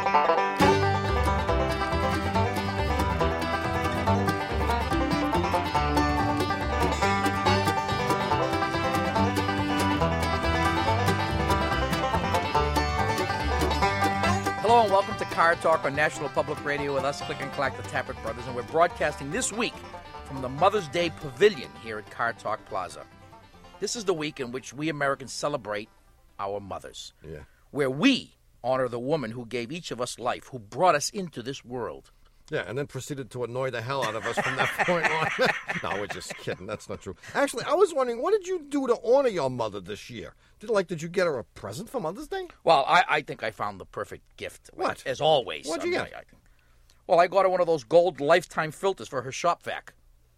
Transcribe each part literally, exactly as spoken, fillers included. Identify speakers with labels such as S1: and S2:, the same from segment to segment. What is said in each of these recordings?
S1: Hello and welcome to Car Talk on National Public Radio with us, Click and Clack, the Tappert Brothers, and we're broadcasting this week from the Mother's Day Pavilion here at Car Talk Plaza. This is the week in which we Americans celebrate our mothers,
S2: Yeah.
S1: where we honor the woman who gave each of us life, who brought us into this world.
S2: Yeah, and then proceeded to annoy the hell out of us from that point on. No, we're just kidding. That's not true. Actually, I was wondering, what did you do to honor your mother this year? Did like, did you get her a present for Mother's Day?
S1: Well, I, I think I found the perfect gift.
S2: What?
S1: As always.
S2: What'd you
S1: I mean,
S2: get?
S1: I, I, well, I got her one of those gold lifetime filters for her shop vac.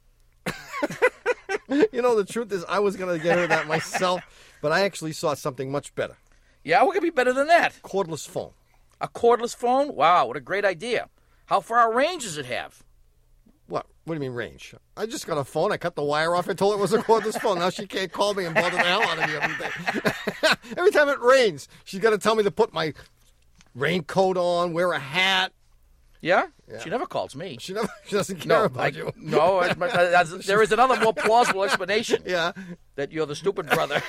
S2: You know, the truth is, I was going to get her that myself, but I actually saw something much better.
S1: Yeah, what could be better than that?
S2: Cordless phone.
S1: A cordless phone? Wow, what a great idea. How far a range does it have?
S2: What? What do you mean range? I just got a phone. I cut the wire off and told her it was a cordless phone. Now she can't call me and bother the hell out of me every day. Every time it rains, she's got to tell me to put my raincoat on, wear a hat.
S1: Yeah?
S2: Yeah.
S1: She never calls me.
S2: She never. She doesn't care
S1: No,
S2: about
S1: I,
S2: you.
S1: no. I- but, uh, that's- there is another more plausible explanation.
S2: Yeah.
S1: That you're the stupid brother.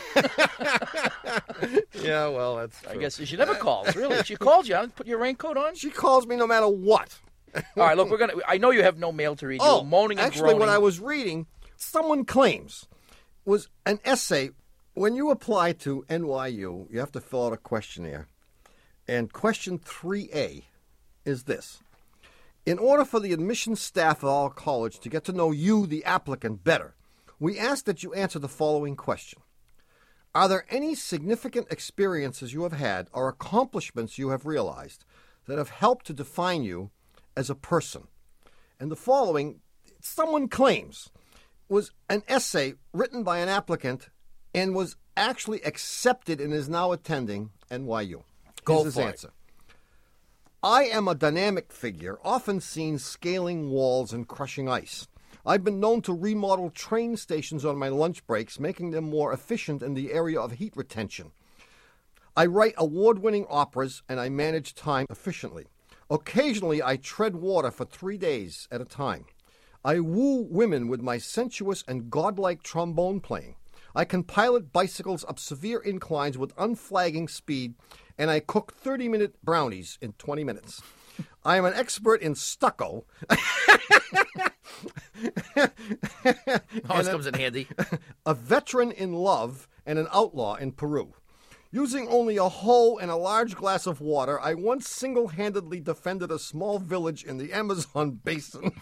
S2: Yeah, well, that's true.
S1: I guess she never calls, really. She called you. Put your raincoat on.
S2: She calls me no matter what.
S1: All right, look, we're gonna. I know you have no mail to read.
S2: Oh,
S1: You're moaning and
S2: actually,
S1: groaning.
S2: what I was reading, someone claims, was an essay. When you apply to N Y U, you have to fill out a questionnaire. And question three A is this. In order for the admissions staff at our college to get to know you, the applicant, better, we ask that you answer the following question. Are there any significant experiences you have had or accomplishments you have realized that have helped to define you as a person? And the following, someone claims, was an essay written by an applicant and was actually accepted and is now attending N Y U.
S1: Go
S2: Here's his
S1: for it.
S2: answer. I am a dynamic figure, often seen scaling walls and crushing ice. I've been known to remodel train stations on my lunch breaks, making them more efficient in the area of heat retention. I write award-winning operas, and I manage time efficiently. Occasionally, I tread water for three days at a time. I woo women with my sensuous and godlike trombone playing. I can pilot bicycles up severe inclines with unflagging speed, and I cook thirty-minute brownies in twenty minutes. I am an expert in stucco.
S1: Always comes in handy.
S2: A veteran in love, and an outlaw in Peru. Using only a hoe and a large glass of water, I once single-handedly defended a small village in the Amazon basin.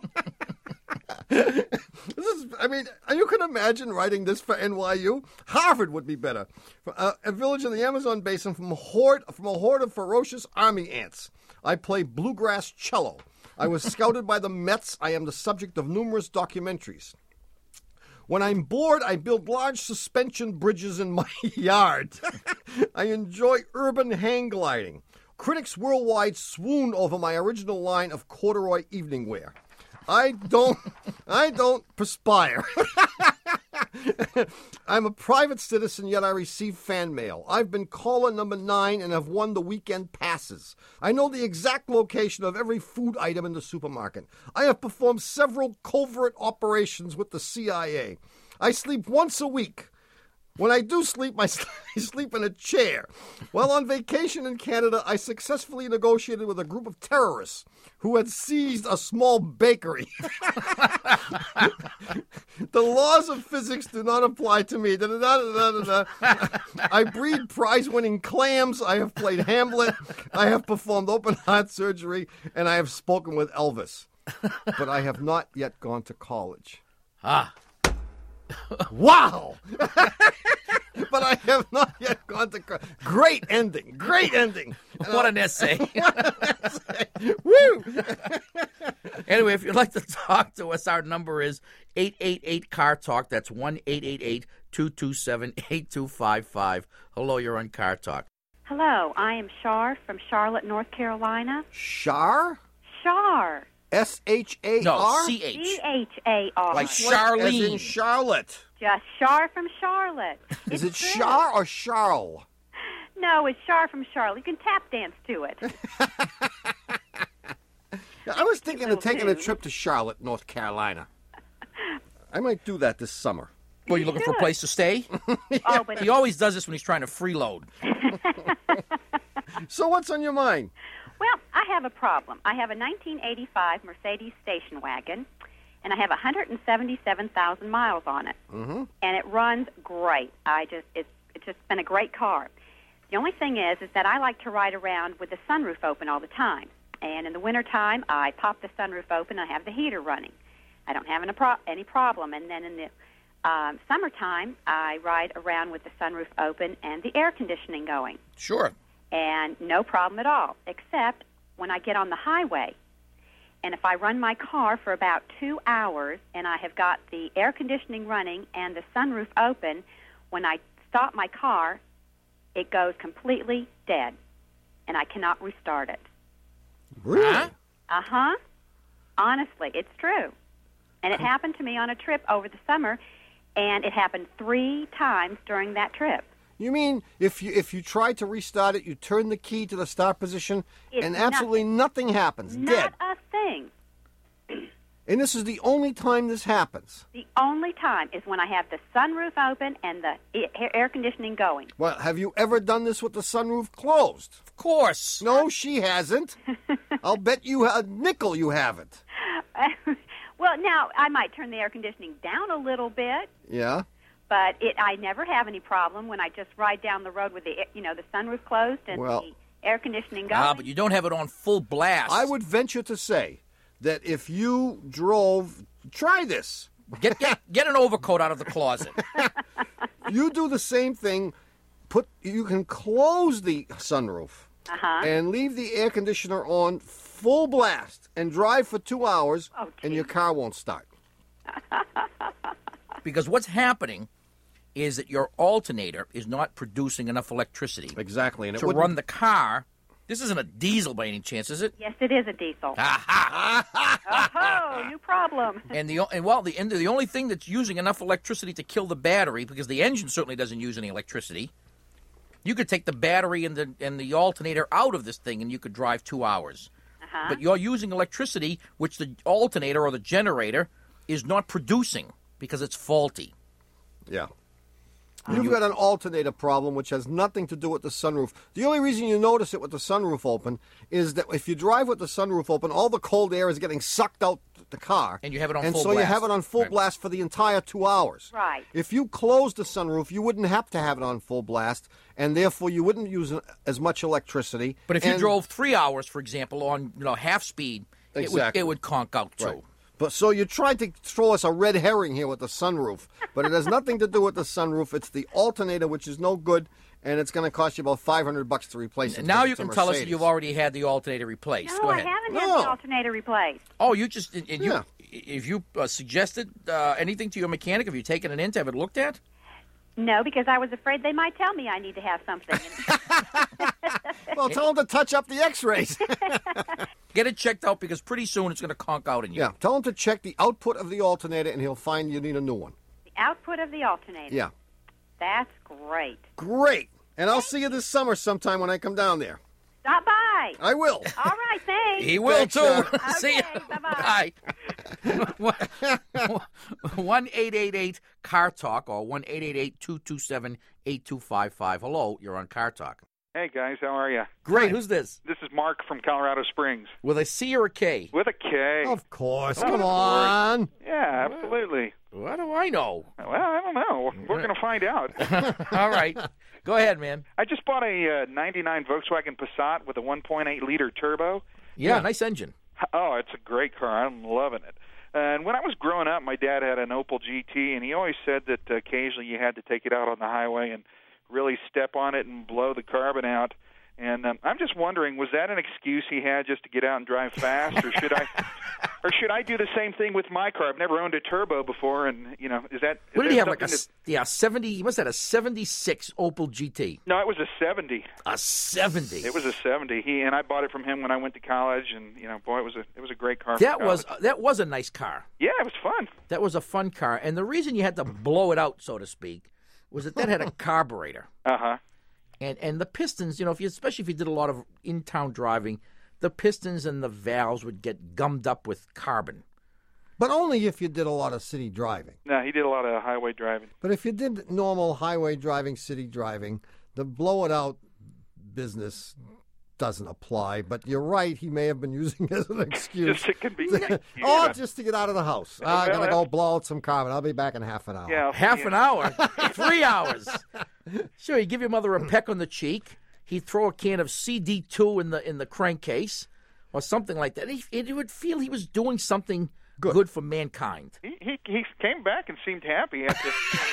S2: This is, I mean, you can imagine writing this for N Y U. Harvard would be better. Uh, a village in the Amazon basin from a horde from a horde of ferocious army ants. I play bluegrass cello. I was scouted by the Mets. I am the subject of numerous documentaries. When I'm bored, I build large suspension bridges in my yard. I enjoy urban hang gliding. Critics worldwide swoon over my original line of corduroy evening wear. I don't, I don't perspire. I'm a private citizen, yet I receive fan mail. I've been caller number nine and have won the weekend passes. I know the exact location of every food item in the supermarket. I have performed several covert operations with the C I A. I sleep once a week. When I do sleep, I sleep in a chair. While on vacation in Canada, I successfully negotiated with a group of terrorists who had seized a small bakery. The laws of physics do not apply to me. Da, da, da, da, da, da. I breed prize-winning clams. I have played Hamlet. I have performed open-heart surgery, and I have spoken with Elvis. But I have not yet gone to college.
S1: Ah.
S2: Wow! But I have not yet gone to college. Great ending. Great ending.
S1: What an essay.
S2: Woo!
S1: Anyway, if you'd like to talk to us, our number is eight eight eight, C A R Talk. That's one eight eight eight, two two seven, eight two five five. Hello, you're on Car Talk.
S3: Hello, I am Shar from Charlotte, North Carolina.
S2: Shar?
S3: Shar.
S2: S H A R?
S1: No, C H.
S3: C H A R.
S1: Like
S2: As
S1: Charlene.
S2: in Charlotte.
S3: Just Shar from Charlotte.
S2: Is
S3: It's
S2: it
S3: true.
S2: Char or Charles?
S3: know is Char from Charlotte. You can tap dance to it.
S2: I was thinking of
S3: Little
S2: taking a
S3: tune.
S2: trip to Charlotte, North Carolina. I might do that this summer.
S1: Well, you looking for a
S3: should.
S1: place to stay?
S3: Oh, but
S1: He always does this when he's trying to freeload.
S2: So what's on your mind?
S3: well, I have a problem. I have a nineteen eighty-five Mercedes station wagon, and I have one hundred seventy-seven thousand miles on it.
S2: Mm-hmm.
S3: And it runs great. I just it's it's just been a great car. The only thing is, is that I like to ride around with the sunroof open all the time. And in the wintertime, I pop the sunroof open and I have the heater running. I don't have any, pro- any problem. And then in the um, summertime, I ride around with the sunroof open and the air conditioning going.
S1: Sure.
S3: And no problem at all, except when I get on the highway. And if I run my car for about two hours and I have got the air conditioning running and the sunroof open, when I stop my car, it goes completely dead, and I cannot restart it.
S2: Really?
S1: Huh?
S3: Uh-huh. Honestly, it's true. And it happened to me on a trip over the summer, and it happened three times during that trip.
S2: You mean if you if you try to restart it, you turn the key to the start position,
S3: It's
S2: and absolutely nothing, happens, dead.
S3: Not a thing.
S2: And this is the only time this happens.
S3: The only time is when I have the sunroof open and the a- air conditioning going.
S2: Well, have you ever done this with the sunroof closed?
S1: Of course.
S2: No, she hasn't. I'll bet you a nickel you haven't.
S3: Well, now, I might turn the air conditioning down a little bit,
S2: Yeah?
S3: but it I never have any problem when I just ride down the road with the you know the sunroof closed and
S2: Well-
S3: the air conditioning going.
S1: Ah, but you don't have it on full blast.
S2: I would venture to say that if you drove, try this.
S1: Get, get, get an overcoat out of the closet.
S2: You do the same thing. Put you can close the sunroof
S3: Uh-huh.
S2: and leave the air conditioner on full blast and drive for two hours,
S3: Oh,
S2: and
S3: gee.
S2: your car won't start.
S1: Because what's happening is that your alternator is not producing enough electricity
S2: Exactly, and it
S1: to
S2: wouldn't-
S1: run the car. This isn't a diesel by any chance, is it?
S3: Yes, it is a diesel.
S1: Aha!
S3: Oh, new problem.
S1: And the and well, the and the only thing that's using enough electricity to kill the battery, because the engine certainly doesn't use any electricity. You could take the battery and the and the alternator out of this thing, and you could drive two hours.
S3: Uh-huh.
S1: But you're using electricity, which the alternator or the generator is not producing because it's faulty.
S2: Yeah. You've got an alternator problem, which has nothing to do with the sunroof. The only reason you notice it with the sunroof open is that if you drive with the sunroof open, all the cold air is getting sucked out the car.
S1: And you have it on
S2: and
S1: full
S2: so you
S1: blast.
S2: have it on full
S1: Right.
S2: blast for the entire two hours.
S3: Right.
S2: If you closed the sunroof, you wouldn't have to have it on full blast, and therefore you wouldn't use as much electricity.
S1: But if you
S2: And-
S1: drove three hours, for example, on you know half speed, it would
S2: Exactly.
S1: it would conk out too.
S2: Right. But so you tried to throw us a red herring here with the sunroof, but it has nothing to do with the sunroof. It's the alternator, which is no good, and it's going to cost you about five hundred bucks to replace it.
S1: And now
S2: because
S1: you
S2: it's a
S1: can tell us that
S2: Mercedes.
S1: you've already had the alternator replaced.
S3: No,
S1: Go
S3: I
S1: ahead.
S3: haven't had
S2: No.
S3: the alternator replaced.
S1: Oh, you just and you
S2: Yeah.
S1: if you uh, suggested uh, anything to your mechanic, have you taken it in to have it looked at?
S3: No, because I was afraid they might tell me I need to have something.
S2: Well, tell him to touch up the X-rays.
S1: Get it checked out because pretty soon it's going to conk out in you.
S2: Yeah, tell him to check the output of the alternator, and he'll find you need a new one.
S3: The output of the alternator.
S2: Yeah,
S3: That's great.
S2: great. And I'll see you this summer sometime when I come down there.
S3: Stop by.
S2: I will.
S3: All right, thanks.
S1: He will
S2: Thanks,
S1: too.
S2: Sharon.
S1: See
S3: Okay,
S1: ya.
S3: bye-bye.
S1: Bye. One eight eight eight Car Talk or one eight eight eight two two seven eight two five five. Hello, you're on Car Talk.
S4: Hey, guys, how are you?
S1: Great. Who's this?
S4: This is Mark from Colorado Springs.
S1: With a C or a K?
S4: With a K.
S2: Of course.
S4: Of
S2: Come
S4: course.
S2: on.
S4: Yeah, absolutely.
S1: What do I know?
S4: Well, I don't know. We're going to find out.
S1: All right. Go ahead, man.
S4: I just bought a uh, ninety-nine Volkswagen Passat with a one point eight liter turbo.
S1: Yeah, nice engine.
S4: Oh, it's a great car. I'm loving it. And when I was growing up, my dad had an Opel G T, and he always said that uh, occasionally you had to take it out on the highway and really step on it and blow the carbon out. And um, I'm just wondering, was that an excuse he had just to get out and drive fast, or should I, or should I do the same thing with my car? I've never owned a turbo before, and you know, is that? Is
S1: What did
S4: that
S1: he have? Like a
S4: something
S1: s- yeah seventy? What's that? A seventy-six Opel G T?
S4: that, no, it was a seventy.
S1: A seventy.
S4: It was a seventy. He and I bought it from him when I went to college, and you know, boy, it was a it was a great car. for
S1: That was
S4: college.
S1: that was a nice car.
S4: yeah, it was fun.
S1: That was a fun car, and the reason you had to blow it out, so to speak, was that that had a carburetor.
S4: Uh huh.
S1: And and the pistons, you know, if you especially if you did a lot of in-town driving, the pistons and the valves would get gummed up with carbon.
S2: But only if you did a lot of city driving.
S4: No, he did a lot of highway driving.
S2: But if you did normal highway driving, city driving, the blow it out business doesn't apply. But you're right, he may have been using it as an excuse.
S4: Just to convenience.
S2: Oh,
S4: Yeah.
S2: just to get out of the house. Ah, I
S4: well,
S2: gotta go
S4: that's-
S2: blow out some carbon. I'll be back in half an hour.
S4: Yeah,
S1: Half
S4: yeah.
S1: an hour, three hours. Sure, you give your mother a peck on the cheek. He'd throw a can of C D two in the in the crankcase, or something like that. He, he would feel he was doing something good, good for mankind.
S4: He, he he came back and seemed happy after.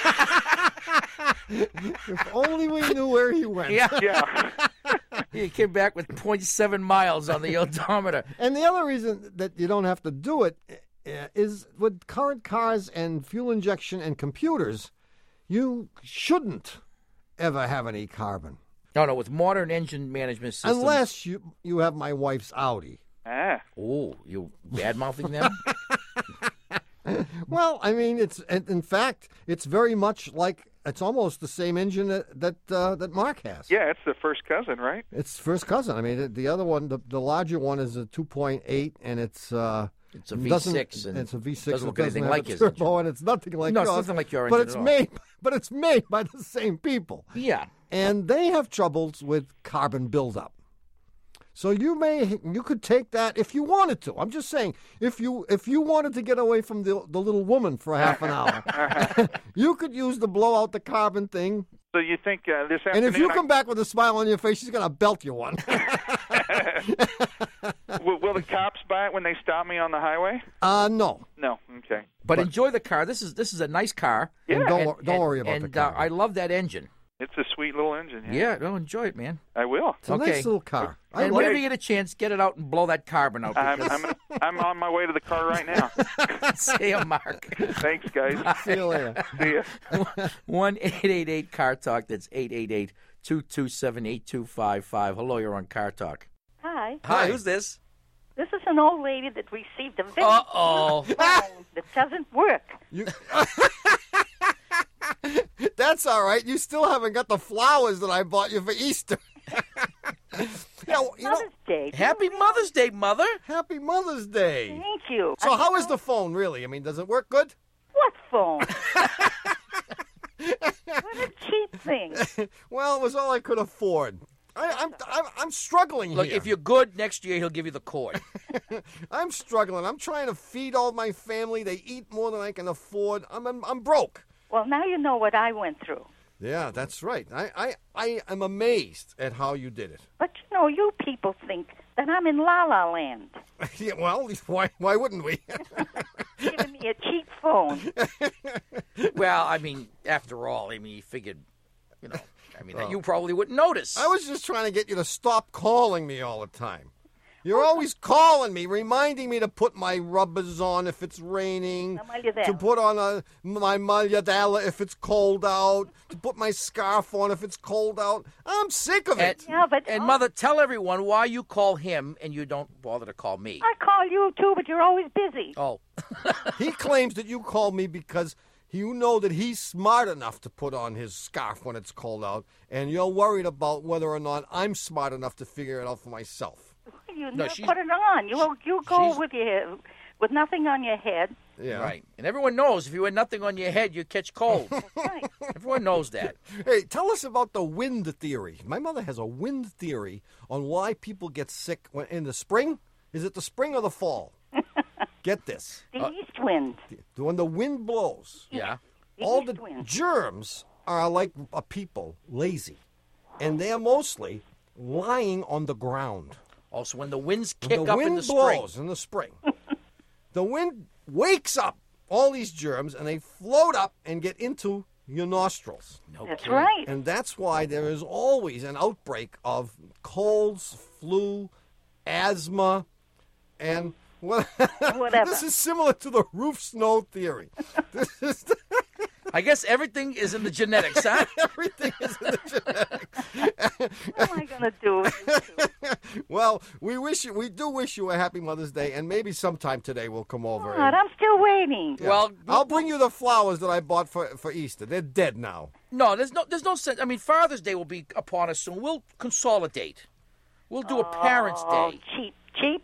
S2: If only we knew where he went.
S1: Yeah,
S4: Yeah.
S1: he came back with point seven miles on the odometer.
S2: And the other reason that you don't have to do it uh, is with current cars and fuel injection and computers, you shouldn't ever have any carbon.
S1: No, no, with modern engine management systems.
S2: Unless you, you have my wife's Audi.
S4: Ah.
S1: Oh, you bad-mouthing them?
S2: Well, I mean, it's in in fact, it's very much like it's almost the same engine that that, uh, that Mark has.
S4: Yeah, it's the first cousin, right?
S2: It's first cousin. I mean, the- the other one, the, the larger one, is a two point eight, and it's uh,
S1: It's a
S2: doesn't-
S1: V six, and
S2: it's a V six.
S1: doesn't
S2: it
S1: look anything
S2: have
S1: like
S2: a
S1: his
S2: turbo, and it's nothing like
S1: No, it's
S2: yours.
S1: nothing like your
S2: But
S1: engine
S2: it's
S1: at all.
S2: made, but it's made by the same people,
S1: Yeah.
S2: and they have troubles with carbon buildup. So you may you could take that if you wanted to. I'm just saying, if you if you wanted to get away from the the little woman for half an hour, you could use the blow out the carbon thing.
S4: So you think uh, this
S2: And
S4: afternoon?
S2: if you
S4: I-
S2: come back with a smile on your face, she's gonna belt you one.
S4: will, will the cops buy it when they stop me on the highway?
S2: uh no.
S4: No. Okay.
S1: But, enjoy the car. This is this is a nice car.
S2: And
S4: Yeah.
S2: don't
S1: And-
S2: wor- don't
S1: and-
S2: worry about
S1: and,
S2: the car.
S1: Uh, I love that engine.
S4: It's a sweet little engine.
S1: Yeah, no, enjoy it, man.
S4: I will.
S2: It's a
S1: Okay.
S2: nice little car. I
S1: And
S2: like
S1: whenever
S2: it.
S1: you get a chance, get it out and blow that carbon out.
S4: I'm,
S1: Because,
S4: I'm I'm on my way to the car right now.
S1: say a mark.
S4: Thanks, guys.
S2: See you later.
S4: See ya.
S1: one eight eight eight car talk. That's eight eight eight, two two seven, eight two five five. Hello, you're on Car Talk.
S5: Hi.
S1: Hi,
S2: Hi.
S1: who's this?
S5: This is an old lady that received a very
S1: Uh-oh.
S5: phone that doesn't work.
S2: You... That's all right. You still haven't got the flowers that I bought you for Easter. yeah, well, you know,
S5: Mother's Day.
S1: Happy Mother's Day, Mother.
S2: Happy Mother's Day.
S5: Thank you.
S2: So
S5: I
S2: how
S5: don't
S2: is
S5: know-
S2: the phone really? I mean, does it work good?
S5: What phone? What a cheap thing.
S2: Well, it was all I could afford. I, I'm, I'm I'm struggling
S1: Look,
S2: here.
S1: if you're good, next year he'll give you the cord.
S2: I'm struggling. I'm trying to feed all my family. They eat more than I can afford. I'm I'm, I'm broke.
S5: Well, now you know what I went through.
S2: Yeah, that's right. I, I, I am amazed at how you did it.
S5: But you know, you people think that I'm in La La Land,
S2: Yeah, well, why why wouldn't we?
S5: giving me a cheap phone.
S1: Well, I mean, after all, I mean, he figured, you know, I mean, you probably wouldn't notice.
S2: I was just trying to get you to stop calling me all the time. You're always calling me, reminding me to put my rubbers on if it's raining,
S5: Na magliadella.
S2: to put on a, my magliadella if it's cold out, to put my scarf on if it's cold out. I'm sick of
S1: And,
S2: it.
S5: Yeah, but
S1: and
S5: oh,
S1: Mother, tell everyone why you call him and you don't bother to call me.
S5: I call you too, but you're always busy.
S1: Oh,
S2: He claims that you called me because you know that he's smart enough to put on his scarf when it's cold out, and you're worried about whether or not I'm smart enough to figure it out for myself.
S5: You
S1: No,
S5: never
S1: she's-
S5: put it on. You you go
S1: she's-
S5: with your with nothing on your head.
S2: Yeah.
S1: right. And everyone knows if you had nothing on your head, you catch cold.
S5: Right.
S1: Everyone knows that.
S2: Hey, tell us about the wind theory. My mother has a wind theory on why people get sick when, in the spring. Is it the spring or the fall? Get this.
S5: The east wind.
S2: When the wind blows,
S1: Yeah.
S5: The
S2: all
S5: east
S2: the
S5: wind.
S2: germs are like a people, lazy. And they're mostly lying on the ground.
S1: Also, when the winds
S2: When
S1: kick
S2: the
S1: up
S2: wind
S1: in the spring.
S2: blows in the spring. The wind wakes up all these germs and they float up and get into your nostrils.
S1: No
S5: That's
S1: kidding.
S5: right.
S2: And that's why there is always an outbreak of colds, flu, asthma, and what,
S5: Whatever.
S2: This is similar to the roof snow theory. This is
S1: I guess everything is in the genetics, huh?
S2: Everything is in the genetics.
S5: What am I going to do with you two?
S2: Well, we wish you, we do wish you a happy Mother's Day, and maybe sometime today we'll come over.
S5: God,
S2: and-
S5: I'm still waiting.
S2: Yeah.
S1: Well,
S2: I'll bring you the flowers that I bought for, for Easter. They're dead now.
S1: No, there's no, there's no sense. I mean, Father's Day will be upon us soon. We'll consolidate. We'll do a Parents'
S5: Oh,
S1: Day.
S5: cheap, cheap.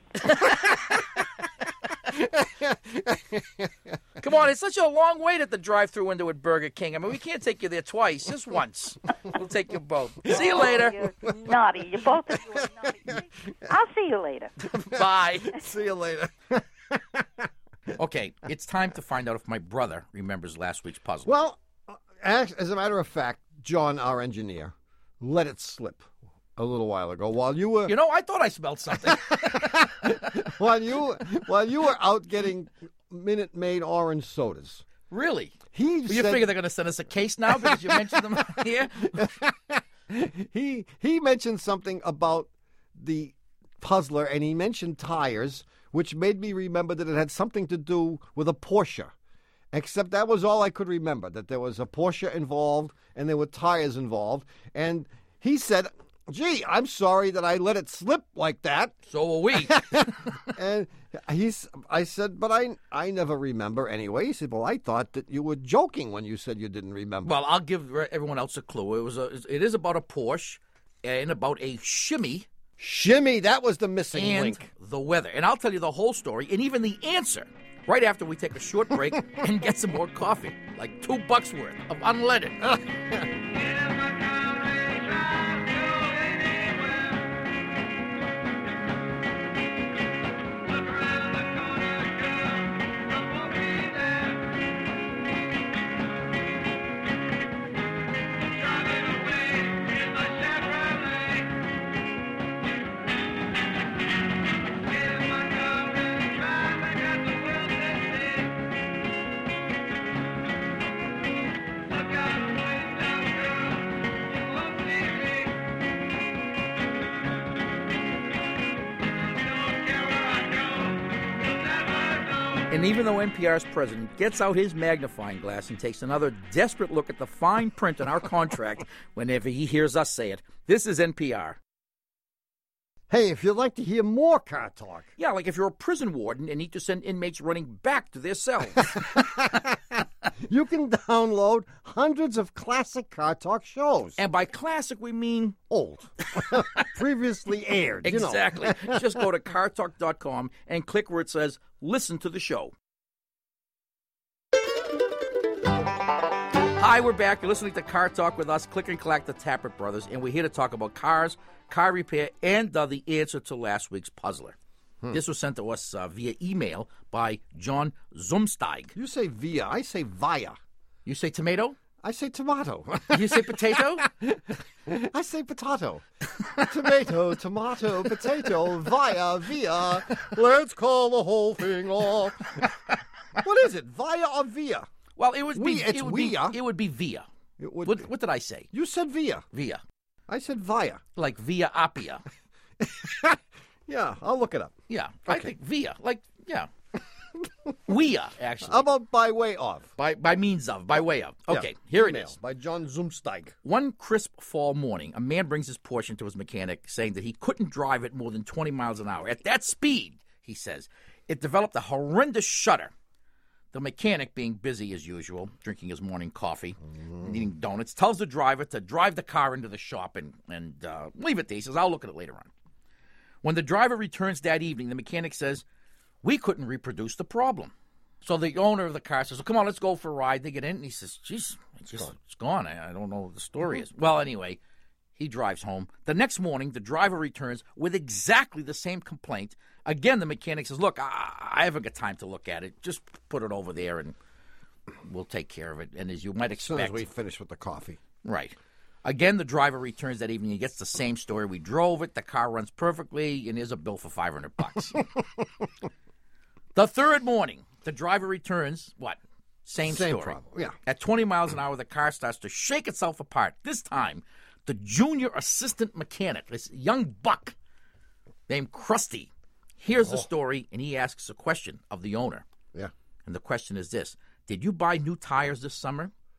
S1: Come on, it's such a long wait at the drive-through window at Burger King. I mean, we can't take you there twice, just once. We'll take you both. See you later.
S5: You're naughty. You both of you are naughty. I'll see you later.
S1: Bye.
S2: See you later.
S1: Okay, it's time to find out if my brother remembers last week's puzzle.
S2: Well, as, as a matter of fact, John, our engineer, let it slip a little while ago while you were
S1: You know, I thought I smelled something.
S2: while you while you were out getting Minute Maid orange sodas.
S1: Really?
S2: He
S1: Well, you
S2: said,
S1: figure they're going to send us a case now because you mentioned them here?
S2: he he mentioned something about the puzzler, and he mentioned tires, which made me remember that it had something to do with a Porsche. Except that was all I could remember, that there was a Porsche involved and there were tires involved. And he said, gee, I'm sorry that I let it slip like that.
S1: So are we.
S2: And he's, I said, but I, I never remember anyway. He said, well, I thought that you were joking when you said you didn't remember.
S1: Well, I'll give everyone else a clue. It was a, it is about a Porsche and about a shimmy
S2: Shimmy, that was the missing
S1: and
S2: link.
S1: the weather. And I'll tell you the whole story and even the answer right after we take a short break and get some more coffee, like two bucks worth of unleaded. And even though N P R's president gets out his magnifying glass and takes another desperate look at the fine print on our contract whenever he hears us say it, this is N P R.
S2: Hey, if you'd like to hear more car talk,
S1: Yeah, like if you're a prison warden and need to send inmates running back to their cells.
S2: you can download hundreds of classic car talk shows.
S1: And by classic, we mean
S2: Old. Previously aired. You know.
S1: exactly. Just go to car talk dot com and click where it says listen to the show. Hi, we're back. You're listening to Car Talk with us, Click and Collect, the Tappert Brothers, and we're here to talk about cars, car repair, and uh, the answer to last week's puzzler. Hmm. This was sent to us uh, via email by John Zumsteig.
S2: You say via, I say via.
S1: You say tomato?
S2: I say tomato.
S1: You say potato?
S2: I say potato. Tomato, tomato, potato, via, via. Let's call the whole thing off. What is it, via or via?
S1: Well, it would be.
S2: We- it's
S1: it would
S2: via.
S1: Be, it would be via.
S2: It would
S1: What,
S2: be.
S1: what did I say?
S2: You said via.
S1: Via.
S2: I said via.
S1: Like via Appia.
S2: Yeah, I'll look it up.
S1: Yeah, I think via. Like, yeah. Via, actually.
S2: How about by way of?
S1: By by means of, by way of. Okay,
S2: Yeah,
S1: here
S2: email
S1: it is.
S2: By John Zumsteig.
S1: One crisp fall morning, a man brings his Porsche into his mechanic, saying that he couldn't drive it more than twenty miles an hour. At that speed, he says, it developed a horrendous shudder. The mechanic, being busy as usual, drinking his morning coffee, mm. and eating donuts, tells the driver to drive the car into the shop and, and uh, leave it there. He says, I'll look at it later on. When the driver returns that evening, the mechanic says, we couldn't reproduce the problem. So the owner of the car says, well, come on, let's go for a ride. They get in, and he says, geez, it's, just, it's gone. I, I don't know what the story is. Well, anyway, he drives home. The next morning, the driver returns with exactly the same complaint. Again, the mechanic says, look, I, I haven't got time to look at it. Just put it over there, and we'll take care of it. And as you might
S2: As soon
S1: expect.
S2: as we finish with the coffee.
S1: Right. Again, the driver returns that evening. He gets the same story. We drove it. The car runs perfectly, and here's a bill for five hundred bucks. The third morning, the driver returns, what? Same,
S2: Same
S1: story.
S2: problem, yeah.
S1: At twenty miles an hour, the car starts to shake itself apart. This time, the junior assistant mechanic, this young buck named Krusty, hears the story, and he asks a question of the owner.
S2: Yeah.
S1: And the question is this: did you buy new tires this summer?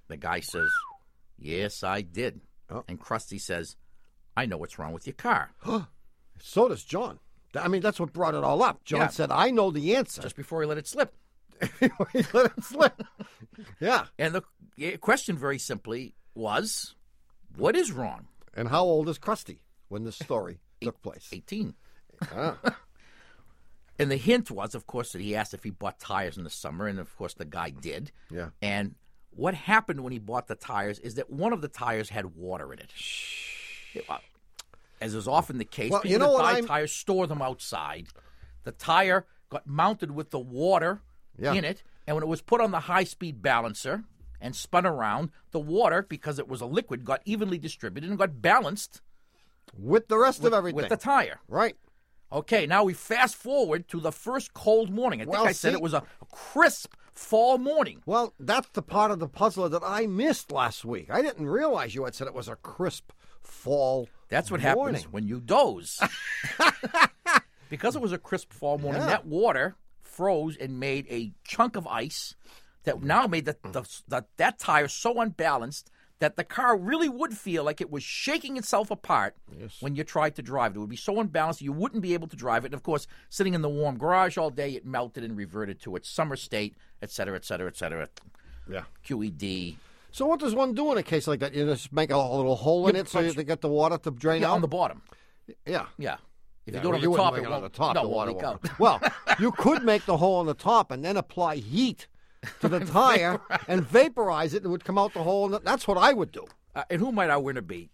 S1: The guy says, yes, I did.
S2: Oh.
S1: And Krusty says, I know what's wrong with your car.
S2: So does John. I mean, that's what brought it all up. John
S1: Yeah.
S2: said, I know the answer.
S1: Just before he let it slip.
S2: He let it slip. Yeah.
S1: And the yeah, question very simply was, what is wrong?
S2: And how old is Krusty when this story took place?
S1: eighteen.
S2: Ah.
S1: And the hint was, of course, that he asked if he bought tires in the summer, and of course the guy did.
S2: Yeah.
S1: And what happened when he bought the tires is that one of the tires had water in it. It- uh, As is often the case,
S2: Well,
S1: people
S2: you know
S1: that
S2: what
S1: buy
S2: I'm-
S1: tires store them outside. The tire got mounted with the water
S2: Yeah.
S1: in it, and when it was put on the high-speed balancer and spun around, the water, because it was a liquid, got evenly distributed and got balanced
S2: With the rest of everything.
S1: with the tire.
S2: Right.
S1: Okay, now we fast forward to the first cold morning. I think
S2: Well,
S1: I said
S2: see-
S1: it was a, a crisp fall morning.
S2: Well, that's the part of the puzzle that I missed last week. I didn't realize you had said it was a crisp fall
S1: That's what
S2: morning.
S1: happens when you doze. Because it was a crisp fall morning,
S2: Yeah.
S1: that water froze and made a chunk of ice that now made the, the, the, that tire so unbalanced that the car really would feel like it was shaking itself apart when you tried to drive it. It would be so unbalanced you wouldn't be able to drive it. And, of course, sitting in the warm garage all day, it melted and reverted to its summer state, et cetera, et cetera, et cetera.
S2: Yeah.
S1: Q E D.
S2: So what does one do in a case like that? You just make a little hole in
S1: You
S2: it so you
S1: punch-
S2: to get the water to drain
S1: Yeah,
S2: out?
S1: on the bottom.
S2: Yeah.
S1: Yeah. If
S2: Yeah,
S1: you do it
S2: well,
S1: on the
S2: wouldn't
S1: top,
S2: make
S1: it
S2: it
S1: won't.
S2: on the top.
S1: no,
S2: the
S1: it
S2: water
S1: won't leak
S2: won't.
S1: out.
S2: Well, you could make the hole on the top and then apply heat to the tire and vaporize it. It would come out the hole. And that's what I would do.
S1: Uh, and who might our winner be?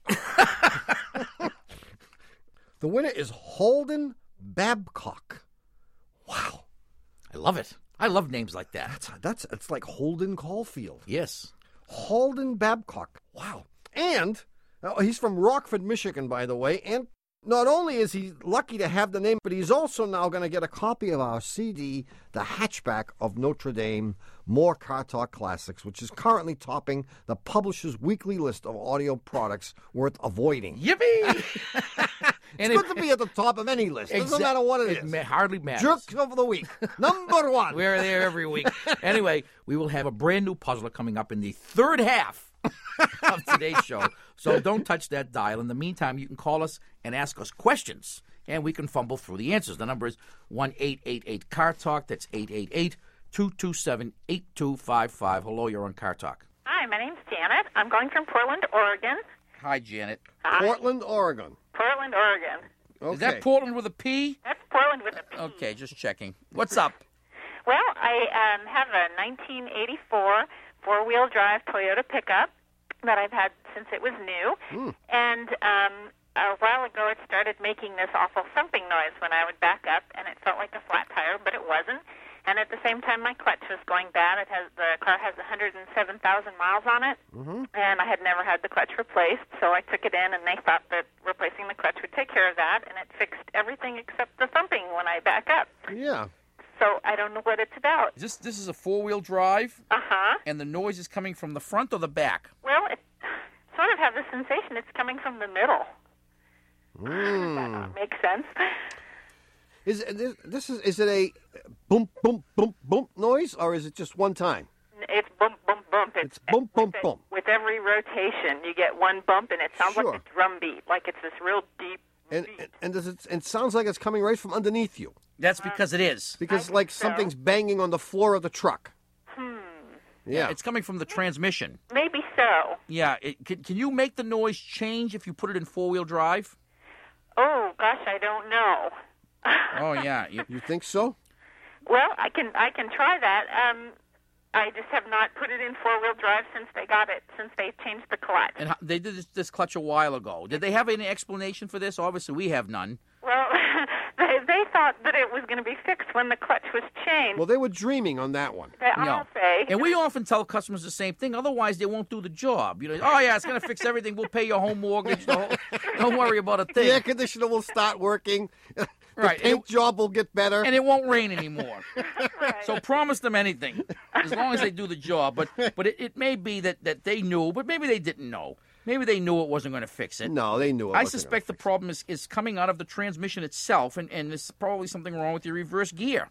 S2: The winner is Holden Babcock. Wow.
S1: I love it. I love names like that.
S2: That's, that's it's like Holden Caulfield.
S1: Yes.
S2: Holden Babcock. Wow. And uh, he's from Rockford, Michigan, by the way. And not only is he lucky to have the name, but he's also now going to get a copy of our C D, The Hatchback of Notre Dame, More Car Talk Classics, which is currently topping the publisher's weekly list of audio products worth avoiding.
S1: Yippee!
S2: It's good to be at the top of any list. Doesn't
S1: Exa-
S2: matter what it is.
S1: ma- hardly matters.
S2: Jerks of the week. Number one.
S1: We're there every week. Anyway, we will have a brand new puzzler coming up in the third half of today's show. So don't touch that dial. In the meantime, you can call us and ask us questions, and we can fumble through the answers. The number is one eight eight eight car talk. That's eight eight eight, two two seven, eight two five five. Hello, you're on Car Talk.
S6: Hi, my name's Janet. I'm going from Portland, Oregon.
S1: Hi, Janet.
S6: Hi.
S2: Portland, Oregon.
S6: Portland, Oregon.
S2: Okay.
S1: Is that Portland with a P?
S6: That's Portland with a P.
S1: Okay, just checking. What's up?
S6: Well, I um, have a nineteen eighty-four four-wheel drive Toyota pickup that I've had since it was new.
S2: Mm.
S6: And um, a while ago it started making this awful thumping noise when I would back up, and it felt like a flat tire, but it wasn't. And at the same time, my clutch was going bad. It has the car has one hundred seven thousand miles on it,
S2: Mm-hmm.
S6: and I had never had the clutch replaced. So I took it in, and they thought that replacing the clutch would take care of that, and it fixed everything except the thumping when I back up.
S2: Yeah.
S6: So I don't know what it's about.
S1: Is this this is a four-wheel drive,
S6: Uh huh.
S1: and the noise is coming from the front or the back?
S6: Well, it sort of have the sensation it's coming from the middle.
S2: Mm.
S6: Makes sense.
S2: Is it, this, this is is it a boom boom boom boom noise or is it just one time?
S6: It's bump, bump, bump.
S2: It's bump, bump,
S6: with,
S2: bump.
S6: With every rotation, you get one bump, and it sounds
S2: Sure.
S6: like a drum beat, like it's this real deep
S2: And
S6: beat.
S2: and does it? It sounds like it's coming right from underneath you
S1: That's because it is.
S2: because
S6: I
S2: like
S6: think so.
S2: something's banging on the floor of the truck.
S6: Hmm.
S2: Yeah.
S1: It's coming from the transmission.
S6: Maybe so.
S1: Yeah. It, can, can you make the noise change if you put it in four-wheel drive?
S6: Oh gosh, I don't know.
S1: Oh, yeah. You-
S2: You think so?
S6: Well, I can I can try that. Um, I just have not put it in four wheel drive since they got it, since they changed the clutch.
S1: and how, they did this, this clutch a while ago. Did they have any explanation for this? Obviously, we have none.
S6: Well, they they thought that it was going to be fixed when the clutch was changed.
S2: Well, they were dreaming on that one.
S6: That
S1: No.
S6: I'll say.
S1: And we often tell customers the same thing. Otherwise, they won't do the job. You know, oh, yeah, it's going to fix everything. We'll pay your home mortgage. The whole, don't worry about a
S2: The
S1: thing.
S2: air conditioner will start working. The
S1: Right,
S2: paint
S1: and-
S2: job will get better.
S1: And it won't rain anymore.
S6: Right.
S1: So promise them anything, as long as they do the job. But but it, it may be that, that they knew, but maybe they didn't know. Maybe they knew it wasn't going to fix it.
S2: no, they knew it.
S1: I
S2: wasn't
S1: suspect the
S2: gonna
S1: problem is, is coming out of the transmission itself, and, and there's probably something wrong with your reverse gear.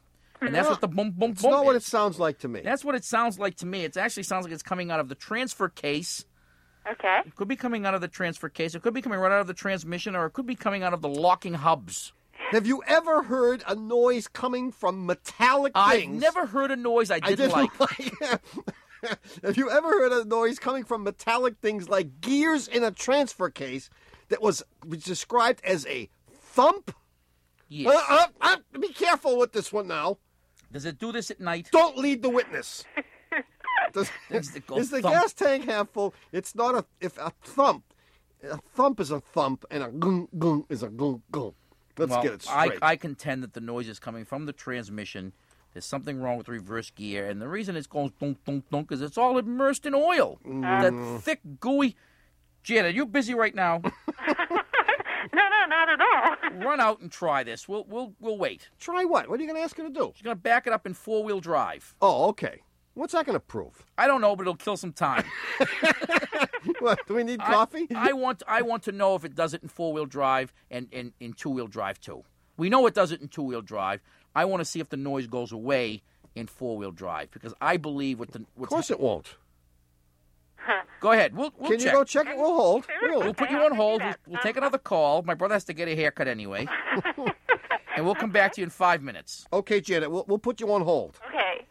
S1: And that's what the boom, boom,
S2: It's
S1: boom
S2: not what it
S1: is.
S2: sounds like to me.
S1: That's what it sounds like to me. It actually sounds like it's coming out of the transfer case.
S6: Okay.
S1: It could be coming out of the transfer case. It could be coming right out of the transmission, or it could be coming out of the locking hubs.
S2: Have you ever heard a noise coming from metallic
S1: I've
S2: things?
S1: never heard a noise I
S2: I
S1: didn't,
S2: didn't
S1: like.
S2: like. Have you ever heard a noise coming from metallic things like gears in a transfer case that was described as a thump?
S1: Yes.
S2: Uh, uh, uh, be careful with this one now.
S1: Does it do this at night?
S2: Don't lead the witness. Does,
S1: Does it go
S2: is the
S1: thump?
S2: gas tank half full? It's not a if a thump. A thump is a thump, and a gung gung is a gung gung. Let's
S1: well,
S2: get it
S1: I,
S2: straight.
S1: I contend that the noise is coming from the transmission. There's something wrong with the reverse gear, and the reason it's going dunk, dunk, dunk is it's all immersed in oil.
S2: Mm.
S1: That thick, gooey... Janet, are you busy right now?
S6: No, no, not at all.
S1: Run out and try this. We'll we'll we'll wait.
S2: Try what? What are you going to ask her to do?
S1: She's going to back it up in four-wheel drive.
S2: Oh, okay. What's that going to prove?
S1: I don't know, but it'll kill some time.
S2: What, do we need
S1: I-
S2: coffee?
S1: I, want I want to know if it does it in four-wheel drive and, and in two-wheel drive, too. We know it does it in two-wheel drive. I want to see if the noise goes away in four-wheel drive, because I believe with the...
S2: Of
S1: With
S2: course it won't.
S1: Go ahead. We'll, we'll
S2: Can
S1: check.
S2: you go check it? We'll hold. Really?
S1: We'll put you on hold. We'll, we'll take another call. My brother has to get a haircut anyway. And we'll come back to you in five minutes.
S2: Okay, Janet, we'll, we'll put you on hold.
S6: Okay.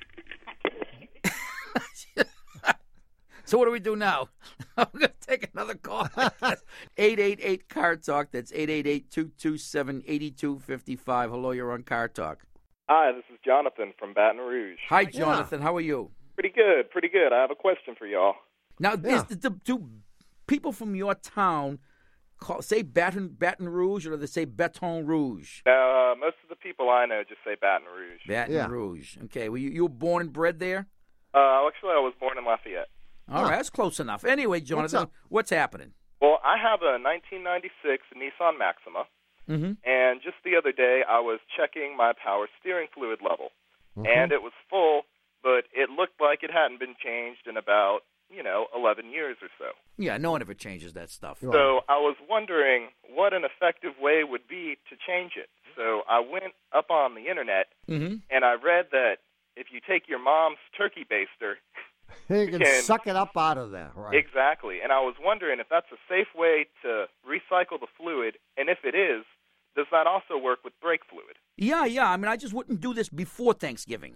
S1: So what do we do now? I'm going to take another call. eight eight eight, C A R Talk. That's eight eight eight, two two seven, eight two five five. Hello, you're on C A R Talk.
S7: Hi, this is Jonathan from Baton Rouge.
S1: Hi, Jonathan. How are you?
S7: Pretty good, pretty good. I have a question for y'all.
S1: Now,
S2: Yeah.
S1: is, do, do people from your town call, say Baton, Baton Rouge, or do they say Baton Rouge?
S7: Now, uh, most of the people I know just say Baton Rouge.
S1: Baton
S2: Yeah.
S1: Rouge. Okay. Well, you, you were born and bred there?
S7: Uh, actually, I was born in Lafayette.
S1: All right. That's close enough. Anyway, Jonathan,
S2: up?
S1: what's happening?
S7: Well, I have a nineteen ninety-six Nissan Maxima,
S1: Mm-hmm.
S7: and just the other day I was checking my power steering fluid level, and it was full, but it looked like it hadn't been changed in about, you know, eleven years or so.
S1: Yeah, no one ever changes that stuff.
S2: Right.
S7: So I was wondering what an effective way would be to change it. So I went up on the internet,
S1: Mm-hmm.
S7: and I read that if you take your mom's turkey baster,
S2: You can
S7: Can-
S2: suck it up out of there. Right.
S7: exactly, and I was wondering if that's a safe way to recycle the fluid, and if it is, does that also work with brake fluid?
S1: Yeah, yeah. I mean, I just wouldn't do this before Thanksgiving.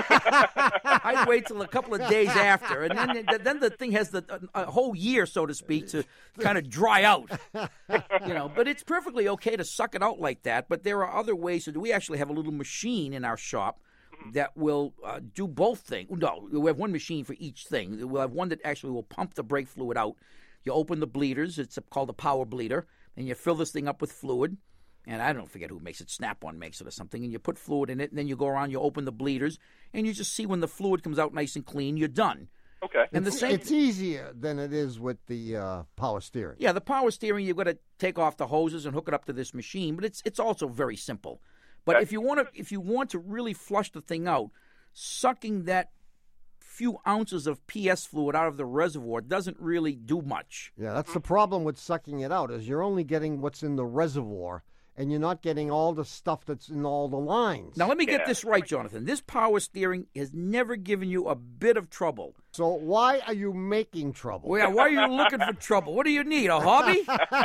S1: I'd wait till a couple of days after, and then then the thing has the a, a whole year, so to speak, to kind of dry out. You know, but it's perfectly okay to suck it out like that. But there are other ways to do. We actually have a little machine in our shop that will uh, do both things. No, we have one machine for each thing. We'll have one that actually will pump the brake fluid out. You open the bleeders. It's called a power bleeder, and you fill this thing up with fluid. And I don't forget who makes it. Snap-on makes it or something. And you put fluid in it, and then you go around, you open the bleeders, and you just see when the fluid comes out nice and clean, you're done.
S7: Okay.
S1: And the
S2: It's,
S1: same,
S2: it's easier than it is with the uh, power steering.
S1: yeah, the power steering, you've got to take off the hoses and hook it up to this machine, but it's it's also very simple. But if you want to if you want to really flush the thing out, sucking that few ounces of P S fluid out of the reservoir doesn't really do much.
S2: Yeah, that's the problem with sucking it out is you're only getting what's in the reservoir, and you're not getting all the stuff that's in all the lines.
S1: Now, let me get
S7: Yeah.
S1: this right, Jonathan. This power steering has never given you a bit of trouble.
S2: So why are you making trouble?
S1: Well, yeah, why are you looking for trouble? What do you need, a hobby?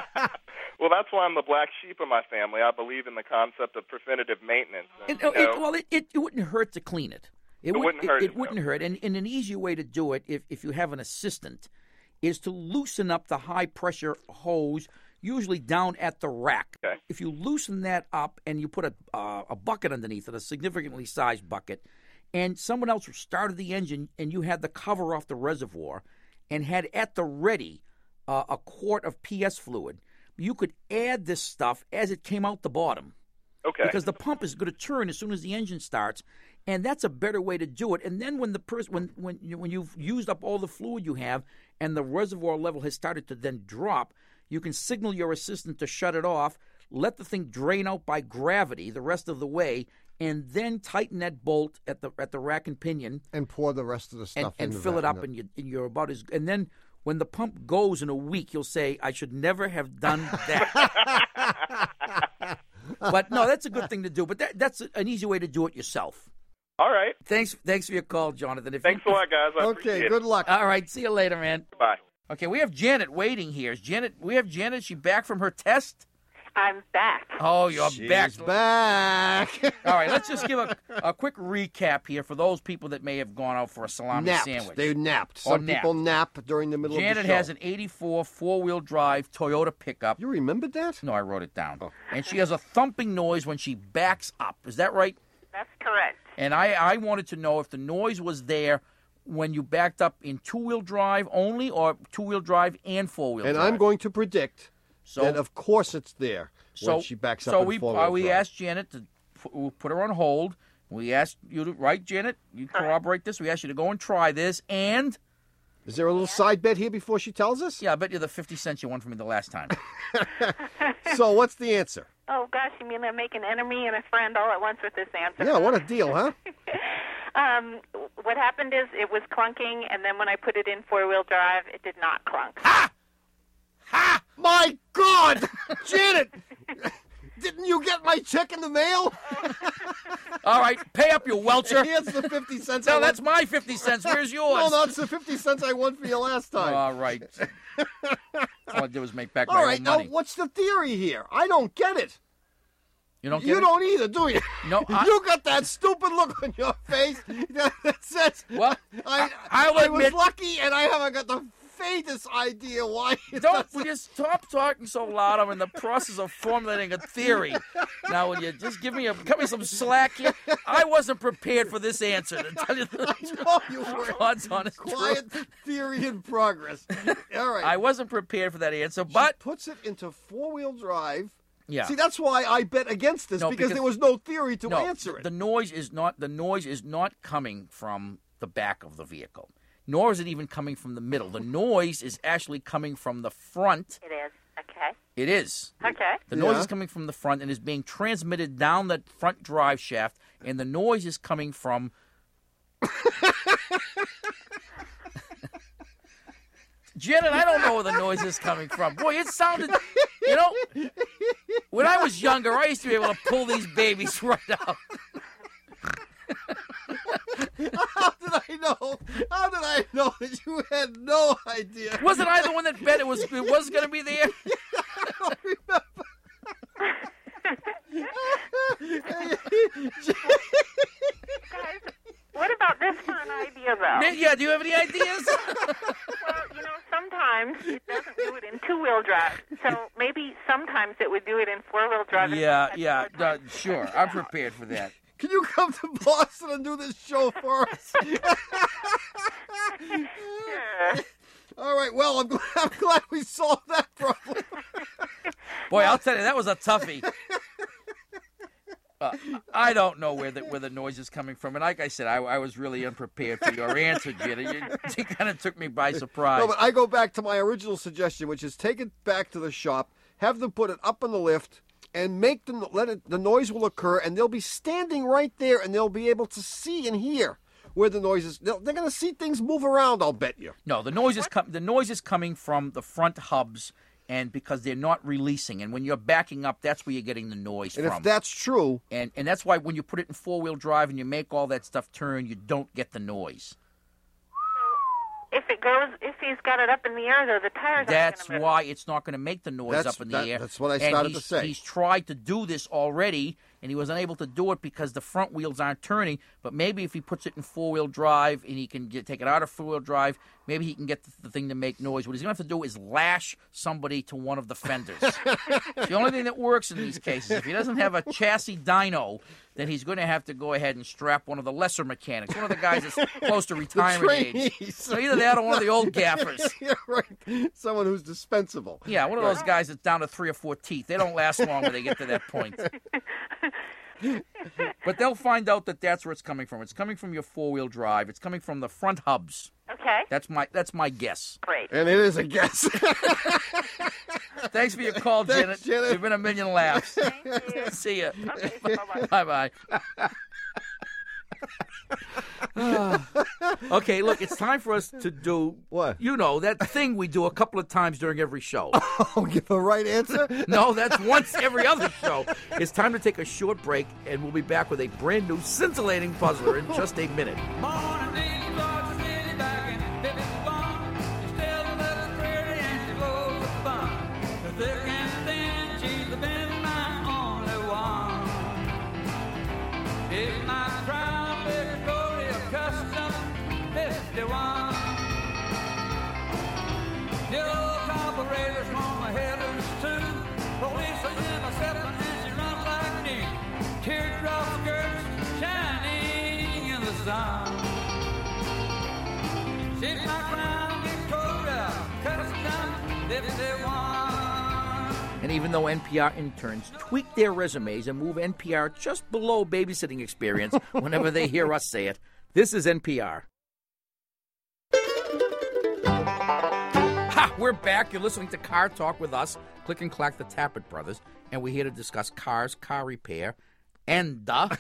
S7: Well, that's why I'm the black sheep of my family. I believe in the concept of preventative maintenance. And,
S1: It,
S7: you
S1: it,
S7: know,
S1: well, it, it, it wouldn't hurt to clean it. It, would,
S7: wouldn't
S1: it,
S7: hurt,
S1: It, wouldn't
S7: no.
S1: hurt. And, and an easy way to do it, if, if you have an assistant, is to loosen up the high-pressure hose, usually down at the rack.
S7: Okay.
S1: If you loosen that up and you put a, uh, a bucket underneath it, a significantly sized bucket, and someone else started the engine and you had the cover off the reservoir and had at the ready uh, a quart of P S fluid, you could add this stuff as it came out the bottom.
S7: okay.
S1: Because the pump is going to turn as soon as the engine starts, and that's a better way to do it. And then when the pers- when when you, when you've used up all the fluid you have, and the reservoir level has started to then drop, you can signal your assistant to shut it off, let the thing drain out by gravity the rest of the way, and then tighten that bolt at the at the rack and pinion,
S2: And pour the rest of the
S1: and,
S2: stuff
S1: and
S2: into
S1: fill
S2: that,
S1: it up,
S2: and
S1: and, you, and you're about as. And then when the pump goes in a week, you'll say, "I should never have done that." But no, that's a good thing to do. But that, that's an easy way to do it yourself.
S7: All right.
S1: Thanks, thanks for your call, Jonathan. If
S7: Thanks
S1: you,
S7: a lot, guys. I
S2: Okay,
S7: appreciate
S2: good
S7: it.
S2: luck.
S1: All right, see you later, man.
S7: Bye.
S1: Okay, we have Janet waiting here. Is Janet, we have Janet. Is she back from her test?
S6: I'm back.
S1: Oh, you're
S2: She's
S1: back.
S2: back.
S1: All right, let's just give a, a quick recap here for those people that may have gone out for a salami
S2: napped.
S1: sandwich.
S2: They napped.
S1: Or
S2: Some people
S1: napped.
S2: nap during the middle
S1: Janet
S2: of the show.
S1: has an eighty-four four-wheel drive Toyota pickup.
S2: You remembered that?
S1: No, I wrote it down.
S2: Oh.
S1: And she has a thumping noise when she backs up. Is that right?
S6: That's correct.
S1: And I, I wanted to know if the noise was there when you backed up in two-wheel drive only or two-wheel drive and four-wheel
S2: And
S1: drive.
S2: I'm going to predict
S1: So-
S2: that, of course, it's there
S1: so,
S2: when she backs up
S1: so
S2: in
S1: we,
S2: four-wheel
S1: uh, we
S2: drive.
S1: asked Janet to put, we'll put her on hold. We asked you to, right, Janet? You corroborate this. We asked you to go and try this. And,
S2: Is there a little side bet here before she tells us?
S1: yeah, I bet you the fifty cents you won from me the last time.
S2: So what's the answer?
S6: Oh, gosh, you mean I make an enemy and a friend all at once with this answer?
S2: Yeah, what a deal, huh?
S6: Um, what happened is it was clunking, and then when I put it in four-wheel drive, it did not clunk.
S1: Ha! Ha!
S2: My God! Janet! Didn't you get my check in the mail?
S1: All right, pay up, you welcher.
S2: Here's the fifty cents. I
S1: No,
S2: won-
S1: that's my fifty cents. Where's yours?
S2: No, that's the fifty cents I won for you last time.
S1: All right. All I did was make back
S2: All
S1: my
S2: right,
S1: own
S2: now
S1: money.
S2: what's the theory here? I don't get it.
S1: You don't get
S2: You
S1: it?
S2: don't either, do you?
S1: No, I-
S2: You got that stupid look on your face that says,
S1: Well,
S2: I,
S1: I- I'll
S2: I
S1: admit-
S2: was lucky and I haven't got the faintest idea why. it
S1: Don't
S2: doesn't-
S1: will you stop talking so loud? I'm in the process of formulating a theory. Now, will you just give me a cut me some slack here? I wasn't prepared for this answer. To tell you the
S2: I know you were.
S1: God's honest
S2: Quiet
S1: truth.
S2: theory in progress. All right.
S1: I wasn't prepared for that answer,
S2: She
S1: but
S2: puts it into four-wheel drive.
S1: yeah.
S2: See, that's why I bet against this
S1: No,
S2: because,
S1: because-
S2: there was no theory to
S1: no,
S2: answer it.
S1: the noise is not the noise is not coming from the back of the vehicle, nor is it even coming from the middle. The noise is actually coming from the front.
S6: It is. Okay.
S1: It is.
S6: Okay.
S1: The noise
S2: Yeah.
S1: is coming from the front and is being transmitted down that front drive shaft, and the noise is coming from. Janet, I don't know where the noise is coming from. Boy, it sounded, you know, when I was younger, I used to be able to pull these babies right out.
S2: How did I know? How did I know that you had no idea?
S1: Wasn't I the one that bet it was it was going to be there?
S2: I don't remember.
S6: Guys, what about this for an idea, though?
S1: Yeah, do you have any ideas?
S6: Well, you know, sometimes it doesn't do it in two-wheel drive. So maybe sometimes it would do it in four-wheel drive. and
S1: Yeah,
S6: sometimes
S1: yeah,
S6: it would
S1: uh, sure. I'm prepared for that.
S2: Can you come to Boston and do this show for us?
S6: Sure.
S2: All right. Well, I'm glad, I'm glad we solved that problem.
S1: Boy, I'll tell you, that was a toughie. Uh, I don't know where the where the noise is coming from, and like I said, I, I was really unprepared for your answer, Janet. You, you kind of took me by surprise.
S2: No, but I go back to my original suggestion, which is take it back to the shop, have them put it up on the lift, and make them let it. The noise will occur, and they'll be standing right there, and they'll be able to see and hear where the noise is. They'll, they're going to see things move around. I'll bet you.
S1: No, the noise is com- the noise is coming from the front hubs, and because they're not releasing, and when you're backing up, that's where you're getting the noise
S2: And
S1: from.
S2: if that's true,
S1: and and that's why when you put it in four wheel drive and you make all that stuff turn, you don't get the noise.
S6: If it goes, if he's got it up in the air, though, the tires
S1: That's
S6: aren't going to
S1: why it's not going to make the noise
S2: That's-
S1: up in the
S2: that-
S1: air.
S2: that's what I
S1: And
S2: started
S1: he's,
S2: to say.
S1: He's tried to do this already, and he was unable to do it because the front wheels aren't turning. But maybe if he puts it in four-wheel drive and he can get, take it out of four-wheel drive, maybe he can get the, the thing to make noise. What he's going to have to do is lash somebody to one of the fenders. It's the only thing that works in these cases. If he doesn't have a chassis dyno, then he's going to have to go ahead and strap one of the lesser mechanics, one of the guys that's close to retirement age.
S2: trainees.
S1: So either that or one of the old gaffers.
S2: You're right. Someone who's dispensable.
S1: Yeah, one of those guys that's down to three or four teeth. They don't last long when they get to that point. But they'll find out that that's where it's coming from. It's coming from your four-wheel drive. It's coming from the front hubs.
S6: Okay.
S1: That's my that's my guess.
S6: Great.
S2: And it is a guess.
S1: Thanks for your call,
S2: Thanks,
S1: Janet.
S2: Janet.
S1: You've been a million laughs.
S6: Thank you.
S1: See ya.
S6: Okay, bye-bye.
S1: Bye-bye. Okay, look, it's time for us to do,
S2: What?
S1: you know, that thing we do a couple of times during every show.
S2: Oh, give a right answer?
S1: No, that's once every other show. It's time to take a short break, and we'll be back with a brand new scintillating puzzler in just a minute. And even though N P R interns tweak their resumes and move N P R just below babysitting experience whenever they hear us say it, this is N P R. Ha! We're back. You're listening to Car Talk with us, Click and Clack, the Tappet Brothers, and we're here to discuss cars, car repair, and the...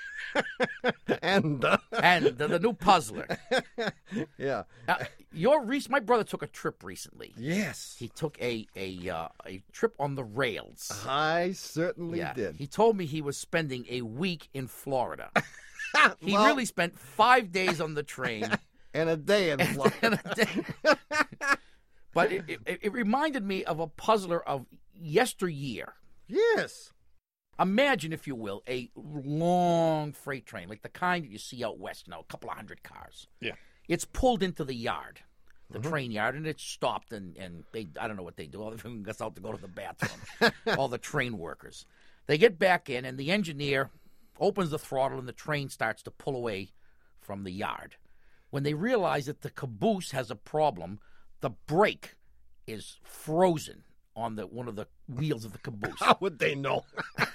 S2: and uh,
S1: and the, the new puzzler.
S2: yeah.
S1: Now, your rec- my brother took a trip recently.
S2: Yes.
S1: He took a a uh, a trip on the rails.
S2: I certainly
S1: Yeah.
S2: did.
S1: He told me he was spending a week in Florida. He
S2: Well-
S1: really spent five days on the train.
S2: and a day in Florida.
S1: and a day. But it, it, it reminded me of a puzzler of yesteryear.
S2: Yes.
S1: Imagine, if you will, a long freight train, like the kind that you see out west, you know, a couple of hundred cars.
S2: Yeah.
S1: It's pulled into the yard, the mm-hmm. train yard, and it's stopped, and, and they I don't know what they do. All of them gets out to go to the bathroom, all the train workers. They get back in, and the engineer opens the throttle, and the train starts to pull away from the yard. When they realize that the caboose has a problem, the brake is frozen on the one of the wheels of the caboose.
S2: How would they know?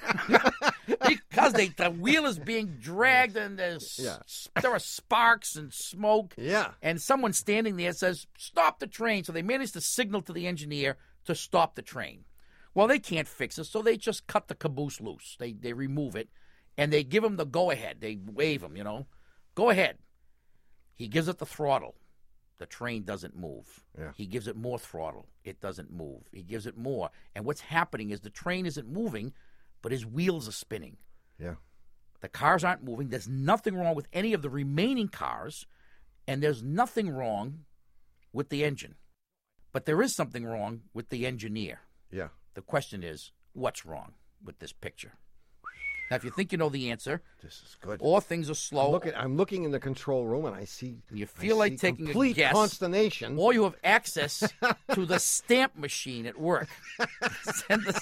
S1: Because they, the wheel is being dragged, and there's,
S2: Yeah.
S1: there are sparks and smoke.
S2: Yeah.
S1: And someone standing there says, stop the train. So they manage to signal to the engineer to stop the train. Well, they can't fix it, so they just cut the caboose loose. They they remove it, and they give him the go-ahead. They wave him, you know. Go ahead. He gives it the throttle. The train doesn't move.
S2: Yeah.
S1: He gives it more throttle. It doesn't move. He gives it more. And what's happening is the train isn't moving, but his wheels are spinning.
S2: Yeah.
S1: The cars aren't moving. There's nothing wrong with any of the remaining cars, and there's nothing wrong with the engine. But there is something wrong with the engineer.
S2: Yeah.
S1: The question is, what's wrong with this picture? Now, if you think you know the answer,
S2: This is good.
S1: or things are slow,
S2: I'm looking, I'm looking in the control room, and I see.
S1: you feel
S2: I
S1: like
S2: see
S1: taking
S2: complete
S1: a guess,
S2: consternation.
S1: or you have access to the stamp machine at work. Send this-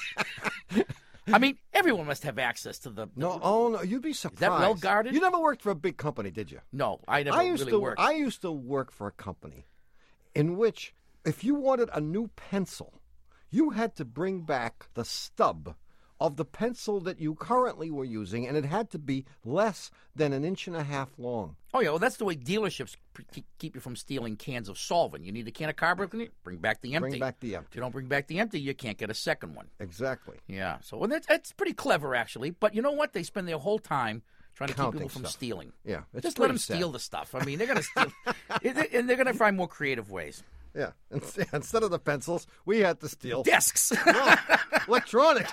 S1: I mean, everyone must have access to the.
S2: No, oh no, you'd be surprised.
S1: that well guarded?
S2: You never worked for a big company, did you?
S1: No, I never
S2: I used
S1: really
S2: to.
S1: worked.
S2: I used to work for a company in which, if you wanted a new pencil, you had to bring back the stub of the pencil that you currently were using, and it had to be less than an inch and a half long.
S1: Oh, yeah, well, that's the way dealerships pre- keep you from stealing cans of solvent. You need a can of carburetor, bring back the empty.
S2: Bring back the
S1: If
S2: empty.
S1: you don't bring back the empty, you can't get a second one.
S2: Exactly.
S1: Yeah, so and that's, that's pretty clever, actually. But you know what? They spend their whole time trying to
S2: Counting
S1: keep people from
S2: stuff.
S1: stealing.
S2: Yeah, it's
S1: Just let
S2: pretty
S1: them
S2: sad.
S1: steal the stuff. I mean, they're going to steal, and they're going to find more creative ways.
S2: Yeah. Instead of the pencils, we had to steal
S1: Desks.
S2: no, electronics.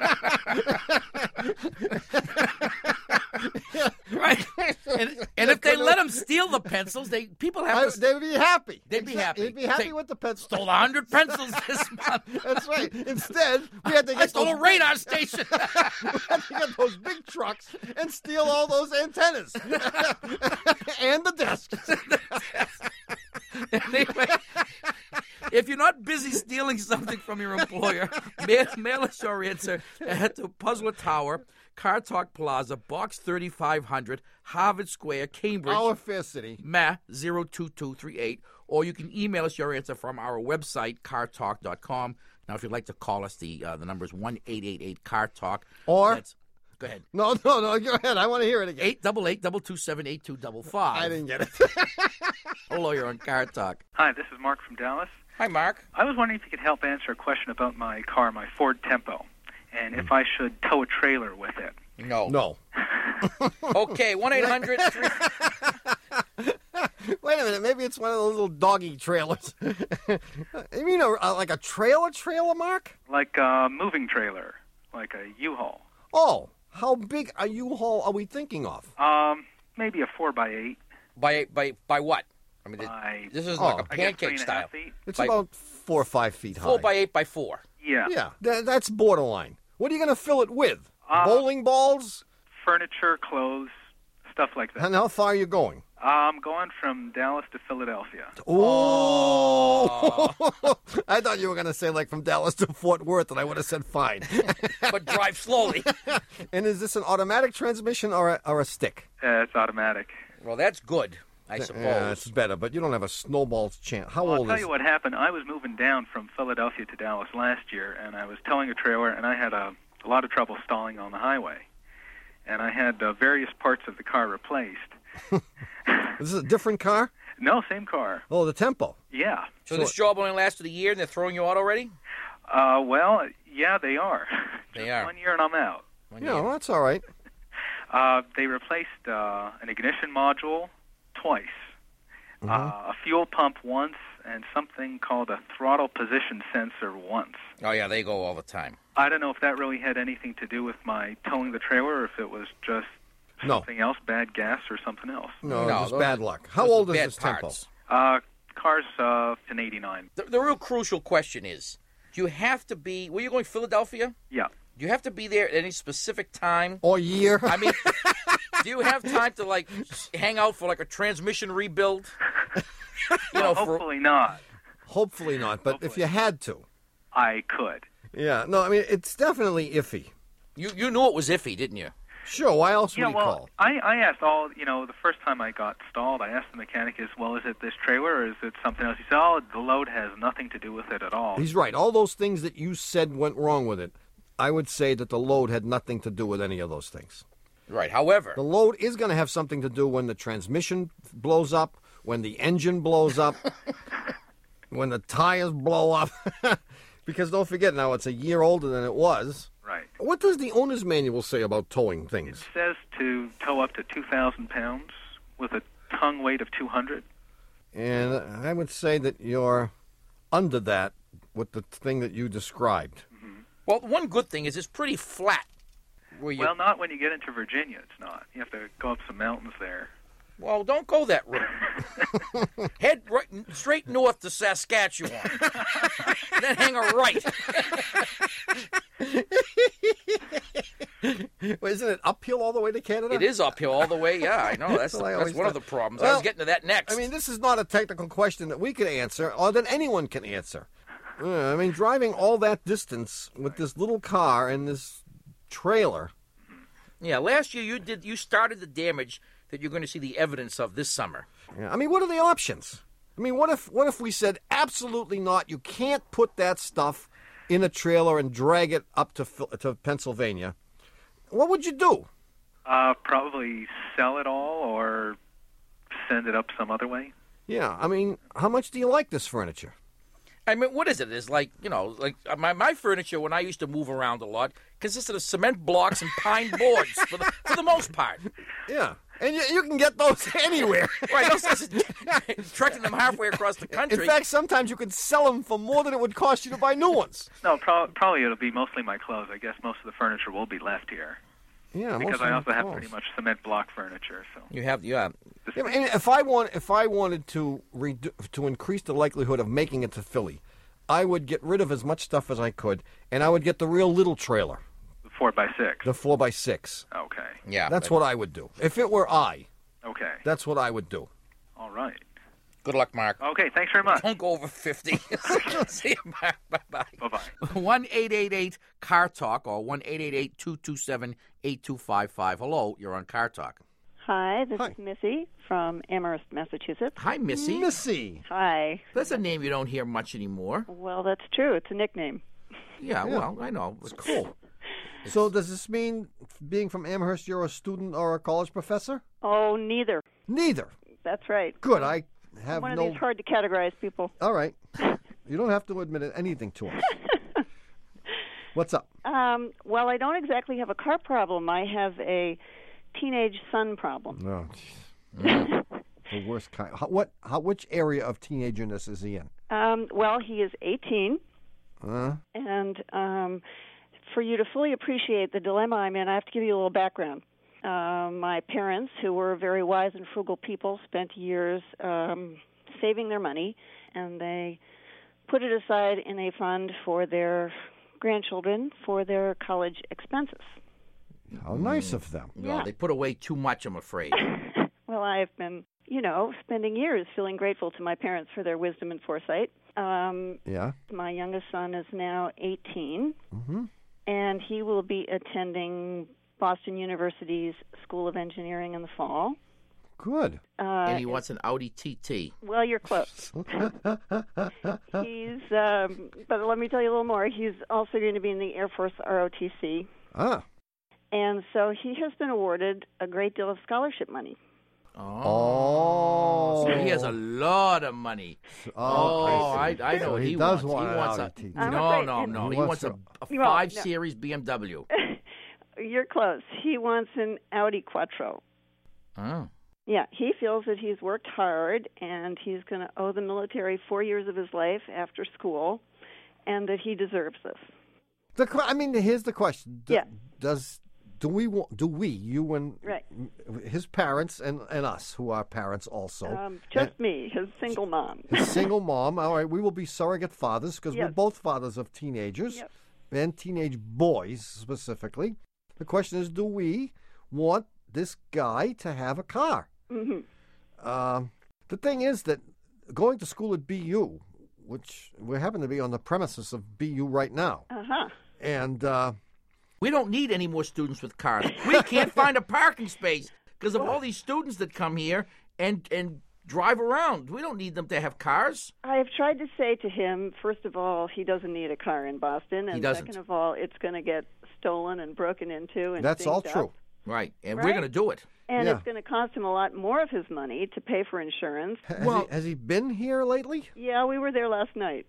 S1: Right. And, and if they let them steal the pencils, they people have
S2: I,
S1: to
S2: they'd be happy.
S1: They'd be
S2: Exa-
S1: happy.
S2: They'd be happy
S1: Say,
S2: with the pencils.
S1: stole a hundred pencils this month.
S2: That's right. Instead, we had to
S1: I
S2: get
S1: stole
S2: those
S1: a radar station.
S2: we had to get those big trucks and steal all those antennas and the desks.
S1: Anyway, if you're not busy stealing something from your employer, mail, mail us your answer to Puzzler Tower, Car Talk Plaza, Box thirty-five hundred, Harvard Square, Cambridge,
S2: Our fair city.
S1: Ma zero two two three eight, or you can email us your answer from our website, car talk dot com. Now, if you'd like to call us, the uh, the number is one eight eight eight car talk.
S2: Or-
S1: That's, go ahead.
S2: No, no, no. Go ahead. I want to hear it again.
S1: eight eight eight, two two seven, eight two five five.
S2: I didn't get it.
S1: Hello, you're on Car Talk.
S8: Hi, this is Mark from Dallas.
S1: Hi, Mark.
S8: I was wondering if you could help answer a question about my car, my Ford Tempo, and if I should tow a trailer with it.
S1: No.
S2: No.
S1: Okay, one eight hundred
S2: Wait a minute, maybe it's one of those little doggy trailers. You mean a, a, like a trailer trailer, Mark?
S8: Like a moving trailer, like a U-Haul.
S2: Oh, how big a U-Haul are we thinking of?
S8: Um, maybe a four by eight.
S1: By by by what? I mean,
S8: By,
S1: this is
S2: oh,
S1: like a
S8: I guess three
S1: pancake
S8: and a
S1: style.
S8: half feet.
S2: It's
S1: By-
S2: about four or five feet high.
S1: Four by eight by four.
S8: Yeah.
S2: Yeah, tha- that's borderline. What are you going to fill it with?
S8: Uh,
S2: Bowling balls?
S8: Furniture, clothes, stuff like that.
S2: And how far are you going?
S8: I'm going from Dallas to Philadelphia.
S2: Oh! I thought you were going to say like from Dallas to Fort Worth, and I would have said fine.
S1: But drive slowly.
S2: And is this an automatic transmission or a, or a stick?
S8: Uh, it's automatic.
S1: Well, that's good, I suppose.
S2: Yeah, it's better, but you don't have a snowball's chance. How
S8: Well, I'll
S2: old
S8: tell
S2: is
S8: you what happened. I was moving down from Philadelphia to Dallas last year, and I was towing a trailer, and I had a, a lot of trouble stalling on the highway. And I had uh, various parts of the car replaced.
S2: Is this a different car?
S8: No, same car.
S2: Oh, the Tempo.
S8: Yeah.
S1: So this job only lasted a year, and they're throwing you out already?
S8: Uh, well, yeah, they are.
S1: They
S8: Just
S1: are.
S8: One year and I'm out.
S1: One
S2: Yeah,
S1: year.
S2: well, that's all right.
S8: Uh, they replaced uh, an ignition module twice,
S2: Mm-hmm.
S8: uh, a fuel pump once, and something called a throttle position sensor once.
S1: Oh, yeah, they go all the time.
S8: I don't know if that really had anything to do with my towing the trailer, or if it was just
S2: No.
S8: something else, bad gas or something else.
S2: No,
S1: No,
S2: just
S1: those-
S2: bad luck. How
S1: Those are
S2: old is
S1: bad
S2: this Tempo?
S1: parts.
S8: Uh, car's uh, an eighty-nine.
S1: The, the real crucial question is, do you have to be, where are you going, Philadelphia?
S8: Yeah.
S1: Do you have to be there at any specific time?
S2: Or year?
S1: I mean, do you have time to, like, hang out for, like, a transmission rebuild? You know,
S8: Well,
S1: for,
S8: hopefully not.
S2: Hopefully not, but if
S8: Hopefully.
S2: you had to.
S8: I could.
S2: Yeah, no, I mean, it's definitely iffy.
S1: you, you knew it was iffy, didn't you?
S2: Sure, why else would
S8: Yeah,
S2: he
S8: well,
S2: call?
S8: I, I asked all, you know, the first time I got stalled, I asked the mechanic, is, well, is it this trailer or is it something else? He said, oh, the load has nothing to do with it at all.
S2: He's right. All those things that you said went wrong with it, I would say that the load had nothing to do with any of those things.
S1: Right. However,
S2: The load is going to have something to do when the transmission blows up, when the engine blows up, when the tires blow up. Because don't forget now, it's a year older than it was.
S8: Right.
S2: What does the owner's manual say about towing
S8: It
S2: things?
S8: says to tow up to two thousand pounds with a tongue weight of two hundred.
S2: And I would say that you're under that with the thing that you described.
S1: well, one good thing is it's pretty flat. Where you,
S8: Well, not when you get into Virginia, it's not. You have to go up some mountains there.
S1: well, don't go that route. Head right, straight north to Saskatchewan. Then hang a right.
S2: Well, isn't it uphill all the way to Canada?
S1: It is uphill all the way. Yeah, I know. That's,
S2: That's what I
S1: that's
S2: always
S1: one of
S2: thought.
S1: the problems. I
S2: Well,
S1: was getting to that next.
S2: I mean, this is not a technical question that we can answer or that anyone can answer. Uh, I mean, driving all that distance with this little car and this trailer.
S1: yeah, last year you did. You started the damage that you're going to see the evidence of this summer.
S2: Yeah, I mean, what are the options? I mean, what if what if we said absolutely not? You can't put that stuff in a trailer and drag it up to Phil- to Pennsylvania. What would you do?
S8: Uh, probably sell it all or send it up some other way.
S2: Yeah, I mean, how much do you like this furniture?
S1: I mean, what is it? It's like, you know, like uh, my, my furniture when I used to move around a lot consisted of cement blocks and pine boards for the, for the most part.
S2: Yeah, and you, you can get those anywhere.
S1: Right, no sense in trekking them halfway across the country.
S2: In fact, sometimes you can sell them for more than it would cost you to buy new ones.
S8: No, pro- probably it'll be mostly my clothes. I guess most of the furniture will be left here
S2: Yeah,
S8: because
S2: most
S8: I
S2: of
S8: also
S2: them
S8: have
S2: close.
S8: pretty much cement block furniture. So
S1: you have, yeah.
S2: Yeah, and if I want, if I wanted to redu- to increase the likelihood of making it to Philly, I would get rid of as much stuff as I could, and I would get the real little trailer,
S8: the four by six.
S2: the four by six.
S8: Okay.
S1: Yeah.
S2: That's
S1: but
S2: what I would do. If it were I,
S8: Okay.
S2: that's what I would do.
S8: All right.
S1: Good luck, Mark.
S8: Okay. Thanks very much.
S1: Don't go over fifty. See you, Mark. Bye-bye.
S8: Bye-bye.
S1: one eight eight eight car talk or one eight eight eight, two two seven, eight two five five. Hello, you're on Car Talk.
S9: Hi, this
S2: Hi.
S9: is Missy from Amherst, Massachusetts.
S1: Hi, Missy.
S2: Missy.
S9: Hi.
S1: That's a name you don't hear much anymore.
S9: Well, that's true. It's a nickname.
S1: Yeah,
S2: Yeah.
S1: well, I know. It's
S2: Cool. So does this mean, being from Amherst, you're a student or a college professor?
S9: Oh, neither.
S2: Neither.
S9: That's right.
S2: Good. I have
S9: One
S2: no.
S9: of these hard to categorize people.
S2: All right. You don't have to admit anything to us. What's up?
S9: Um, well, I don't exactly have a car problem. I have a teenage son problem.
S2: No, jeez. The worst kind. How, what? How? Which area of teenagerness is he in?
S9: Um, well, he is eighteen,
S2: Uh,
S9: and um, for you to fully appreciate the dilemma I'm in, I have to give you a little background. Uh, my parents, who were very wise and frugal people, spent years um, saving their money, and they put it aside in a fund for their grandchildren for their college expenses.
S2: how nice of them.
S1: Well,
S9: Yeah.
S1: they put away too much, I'm afraid.
S9: Well, I've been, you know, spending years feeling grateful to my parents for their wisdom and foresight. Um,
S2: Yeah.
S9: my youngest son is now eighteen,
S2: Mm-hmm.
S9: and he will be attending Boston University's School of Engineering in the fall.
S2: Good.
S9: Uh,
S1: And he wants an Audi T T.
S9: Well, you're close. He's, um, but let me tell you a little more. He's also going to be in the Air Force R O T C,
S2: Ah.
S9: and so he has been awarded a great deal of scholarship money.
S2: Oh.
S1: So he has a lot of money.
S2: Oh,
S1: Oh,
S2: I
S1: I,
S2: see.
S1: I know
S2: So
S1: what
S2: he
S1: he,
S2: does
S1: wants.
S2: want
S1: he
S2: an
S1: wants
S2: Audi T T.
S1: a,
S9: I'm
S1: no,
S9: afraid-
S1: no, no.
S2: He
S1: He
S2: wants
S1: wants a, a
S9: Well,
S1: five
S9: no.
S1: series B M W.
S9: You're close. He wants an Audi Quattro.
S1: Oh.
S9: Yeah, he feels that he's worked hard and he's going to owe the military four years of his life after school, and that he deserves this.
S2: The que- I mean, here's the question. Do,
S9: Yeah.
S2: Does do we want? Do we? You and
S9: Right.
S2: his parents and, and us, who are parents also.
S9: Um, just me, his single mom.
S2: His single mom. All right, we will be surrogate fathers because we're
S9: Yes.
S2: both fathers of teenagers
S9: Yep.
S2: and teenage boys specifically. The question is, do we want this guy to have a car?
S9: hmm
S2: Um, the thing is that going to school at B U, which we happen to be on the premises of B U right now,
S9: Uh-huh.
S2: and uh,
S1: We don't need any more students with cars. We can't find a parking space because of all these students that come here and and drive around. We don't need them to have cars.
S9: I have tried to say to him, first of all, he doesn't need a car in Boston, and
S1: He doesn't.
S9: second of all, it's going to get stolen and broken into. And
S2: that's all
S9: dinged
S2: true.
S9: up.
S1: Right, and
S9: Right?
S1: we're going to do it.
S9: And
S2: Yeah.
S9: it's going to cost him a lot more of his money to pay for insurance.
S2: Has,
S1: Well-
S2: he, has he been here lately?
S9: Yeah, we were there last night.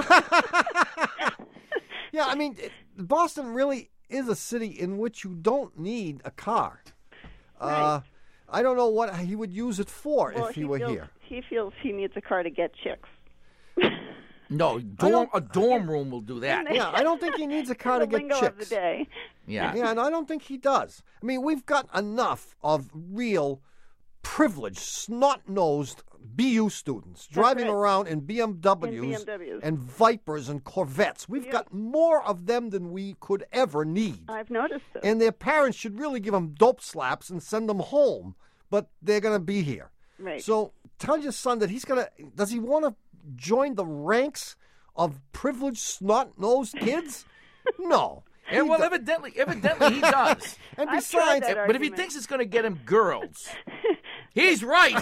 S2: Yeah, I mean, it, Boston really is a city in which you don't need a car. Uh, I don't know what he would use it for
S9: Well,
S2: if he, were
S9: feels,
S2: here.
S9: He feels he needs a car to get chicks.
S1: No, dorm, a dorm room will do that.
S2: Yeah, I don't think he needs a car
S9: the
S2: to get
S9: lingo
S2: chicks.
S9: of the day.
S1: Yeah.
S2: Yeah, and I don't think he does. I mean, we've got enough of real privileged, snot-nosed B U students driving
S9: right.
S2: around in B M Ws,
S9: In B M Ws.
S2: and Vipers and Corvettes. We've
S9: Yeah.
S2: got more of them than we could ever need.
S9: I've noticed this.
S2: And their parents should really give them dope slaps and send them home, but they're going to be here.
S9: Right.
S2: So tell your son that he's going to, does he want to join the ranks of privileged, snot-nosed kids? No.
S1: And well, evidently, evidently he does.
S2: And
S9: I've tried
S2: besides,
S9: that
S1: But if he
S9: argument.
S1: thinks it's going to get him girls, he's right.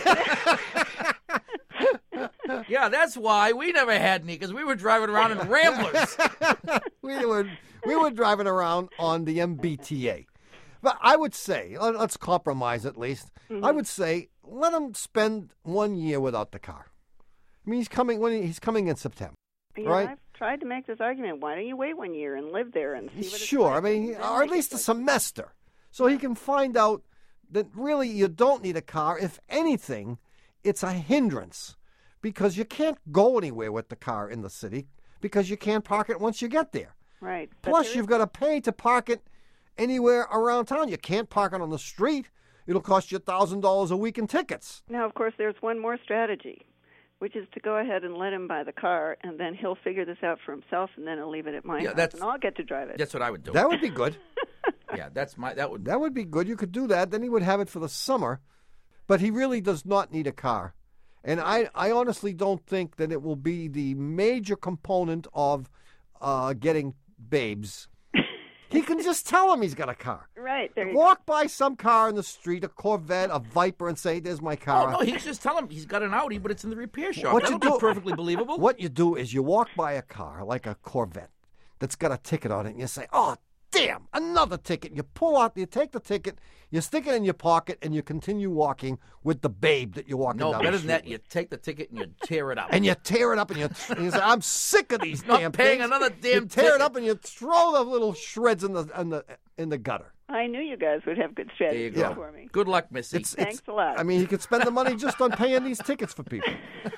S1: Yeah, that's why we never had any, because we were driving around in Ramblers.
S2: we were we were driving around on the M B T A. But I would say, let- let's compromise at least.
S9: Mm-hmm.
S2: I would say let him spend one year without the car. I mean, he's coming when he, he's coming in September,
S9: Yeah,
S2: right?
S9: I've tried to make this argument. Why don't you wait one year and live there and see what it's
S2: Sure, I
S9: like,
S2: mean,
S9: and then
S2: or at
S9: make a
S2: least a
S9: choice.
S2: semester, so he can find out that really you don't need a car. If anything, it's a hindrance because you can't go anywhere with the car in the city because you can't park it once you get there.
S9: Right. But
S2: Plus,
S9: there
S2: you've
S9: is-
S2: got to pay to park it anywhere around town. You can't park it on the street. It'll cost you a thousand dollars a week in tickets.
S9: Now, of course, there's one more strategy, which is to go ahead and let him buy the car, and then he'll figure this out for himself, and then he'll leave it at my
S1: Yeah,
S9: house,
S1: that's-
S9: and I'll get to drive it.
S1: That's what I would do.
S2: That would be good.
S1: Yeah, that's my. That would.
S2: That would be good. You could do that. Then he would have it for the summer. But he really does not need a car. And I, I honestly don't think that it will be the major component of uh, getting babes. He can just tell him he's got a car.
S9: Right. There you
S2: Walk by some car in the street, a Corvette, a Viper, and say, there's my
S1: Oh
S2: car.
S1: no, he's just telling him he's got an Audi, but it's in the repair shop.
S2: What
S1: That'll
S2: you do-
S1: be perfectly believable.
S2: What you do is you walk by a car like a Corvette that's got a ticket on it, and you say, "Oh, damn, another ticket." You pull out, you take the ticket, you stick it in your pocket, and you continue walking with the babe that you're walking
S1: No,
S2: down
S1: better
S2: the
S1: than that,
S2: street
S1: you take the ticket and you tear it up.
S2: with. And you tear it up, and you, and you say, "I'm sick of these
S1: Not
S2: damn
S1: paying
S2: things."
S1: another damn
S2: You tear it
S1: ticket.
S2: up, and you throw the little shreds in the in the in the gutter.
S9: I knew you guys would have good
S1: There you
S9: strategies
S1: go.
S9: for me.
S1: Good luck, Missy.
S2: It's,
S9: Thanks
S2: it's,
S9: a lot.
S2: I mean, he could spend the money just on paying these tickets for people.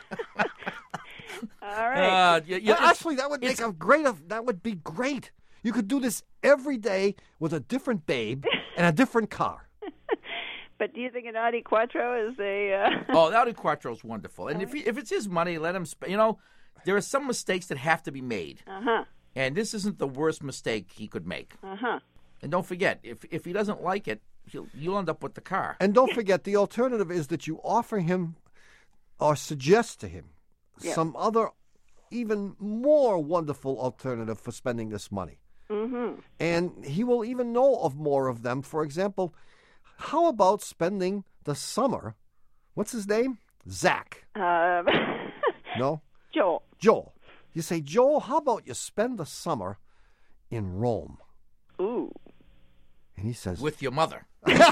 S9: All right.
S1: Uh, yeah, yeah,
S2: Well,
S1: it's-
S2: actually, that would make
S1: it's-
S2: a great. That would be great. You could do this every day with a different babe and a different car.
S9: But do you think an Audi Quattro is a... Uh...
S1: Oh, the Audi Quattro is wonderful. And if he, if it's his money, let him spend. You know, there are some mistakes that have to be made.
S9: Uh-huh.
S1: And this isn't the worst mistake he could make.
S9: Uh-huh.
S1: And don't forget, if if he doesn't like it, he'll, you'll end up with the car.
S2: And don't forget, the alternative is that you offer him or suggest to him
S9: Yeah.
S2: some other, even more wonderful alternative for spending this money.
S9: Mm-hmm.
S2: And he will even know of more of them. For example, how about spending the summer? What's his name? Zach.
S9: Um,
S2: No?
S9: Joel.
S2: Joel. You say, Joel, how about you spend the summer in Rome?
S9: Ooh.
S2: And he says,
S1: With your mother.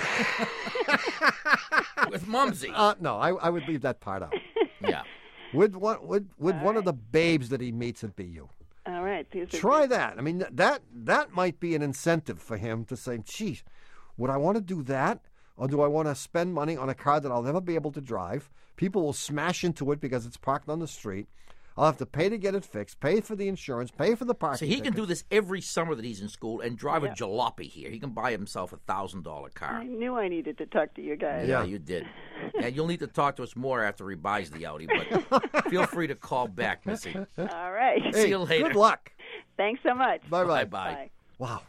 S1: With Mumsy.
S2: uh, no, I, I would leave that part out.
S1: Yeah.
S2: With one, with, with
S9: All
S2: one of
S9: right.
S2: the babes that he meets at B U.
S9: All right. These are
S2: Try
S9: good.
S2: that. I mean, that that might be an incentive for him to say, gee, would I want to do that? Or do I want to spend money on a car that I'll never be able to drive? People will smash into it because it's parked on the street. I'll have to pay to get it fixed, pay for the insurance, pay for the
S1: So
S2: parking
S1: he can do
S2: tickets.
S1: this every summer that he's in school and drive
S9: Yeah.
S1: a jalopy here. He can buy himself a thousand dollar car.
S9: I knew I needed to talk to you guys.
S1: Yeah, you did. And you'll need to talk to us more after he buys the Audi, but feel free to call back, Missy.
S9: All right.
S2: Hey,
S1: See you later.
S2: Good luck.
S9: Thanks so much.
S2: Bye-bye.
S1: Bye-bye.
S2: Wow.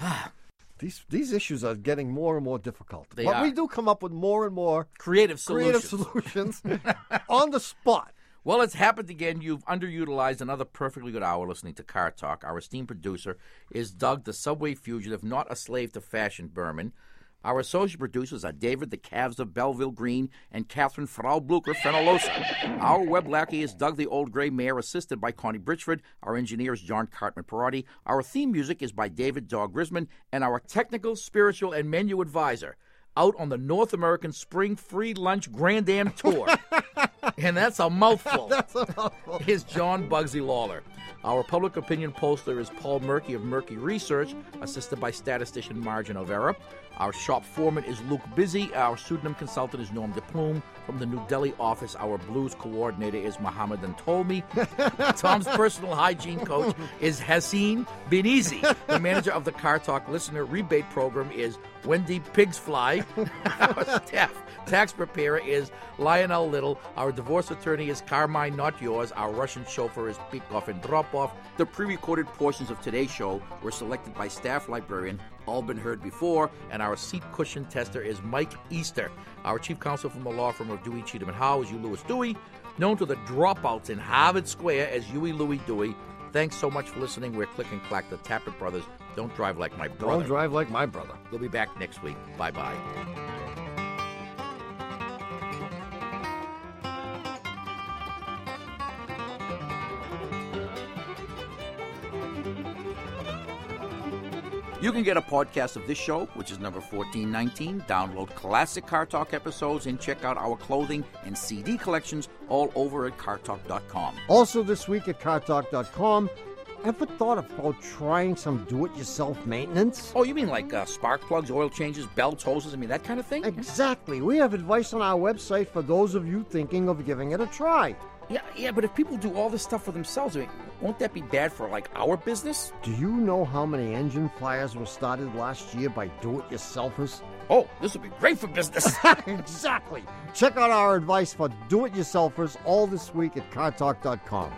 S2: These these issues are getting more and more difficult.
S1: They
S2: but
S1: are.
S2: we do come up with more and more
S1: Creative solutions.
S2: creative solutions on the spot.
S1: Well, it's happened again. You've underutilized another perfectly good hour listening to Car Talk. Our esteemed producer is Doug, the Subway fugitive, not a slave to fashion, Berman. Our associate producers are David, the Calves of Belleville Green, and Catherine Frau Blucher Fenolosa. Our web lackey is Doug, the Old Gray Mare, assisted by Connie Britchford. Our engineer is John Cartman Perotti. Our theme music is by David Dog Grisman. And our technical, spiritual, and menu advisor, out on the North American Spring Free Lunch Grand Am Tour. And that's a mouthful.
S2: That's a mouthful.
S1: Is John Bugsy Lawler. Our public opinion poster is Paul Murky of Murky Research, assisted by statistician Margin O'Vera. Our shop foreman is Luke Busy. Our pseudonym consultant is Norm DePlume. From the New Delhi office, our blues coordinator is Mohammed Antolmi. Tom's personal hygiene coach is Haseen Benizi. The manager of the Car Talk listener rebate program is Wendy Pigsfly. Our staff tax preparer is Lionel Little. Our divorce attorney is Carmine Not Yours. Our Russian chauffeur is Pickoff and Dropoff. The pre-recorded portions of today's show were selected by staff librarian, all been heard before, and our seat cushion tester is Mike Easter. Our chief counsel from the law firm of Dewey, Cheatham and Howe is Hugh Lewis Dewey, known to the dropouts in Harvard Square as Huey Louie Dewey. Thanks so much for listening. We're Click and Clack, the Tappert Brothers. Don't drive like my brother.
S2: Don't drive like my brother.
S1: We'll be back next week. Bye-bye. You can get a podcast of this show, which is number fourteen nineteen, download classic Car Talk episodes, and check out our clothing and C D collections all over at car talk dot com.
S2: Also this week at car talk dot com, ever thought about trying some do-it-yourself maintenance?
S1: Oh, you mean like uh, spark plugs, oil changes, belts, hoses, I mean that kind of thing?
S2: Exactly. We have advice on our website for those of you thinking of giving it a try.
S1: Yeah, yeah, but if people do all this stuff for themselves, I mean, won't that be bad for, like, our business?
S2: Do you know how many engine fires were started last year by do-it-yourselfers?
S1: Oh, this would be great for business.
S2: Exactly. Check out our advice for do-it-yourselfers all this week at car talk dot com.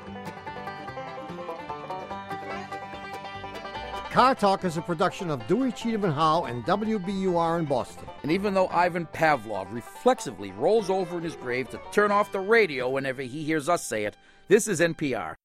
S2: Car Talk is a production of Dewey, Cheatham and Howe and W B U R in Boston.
S1: And even though Ivan Pavlov reflexively rolls over in his grave to turn off the radio whenever he hears us say it, this is N P R.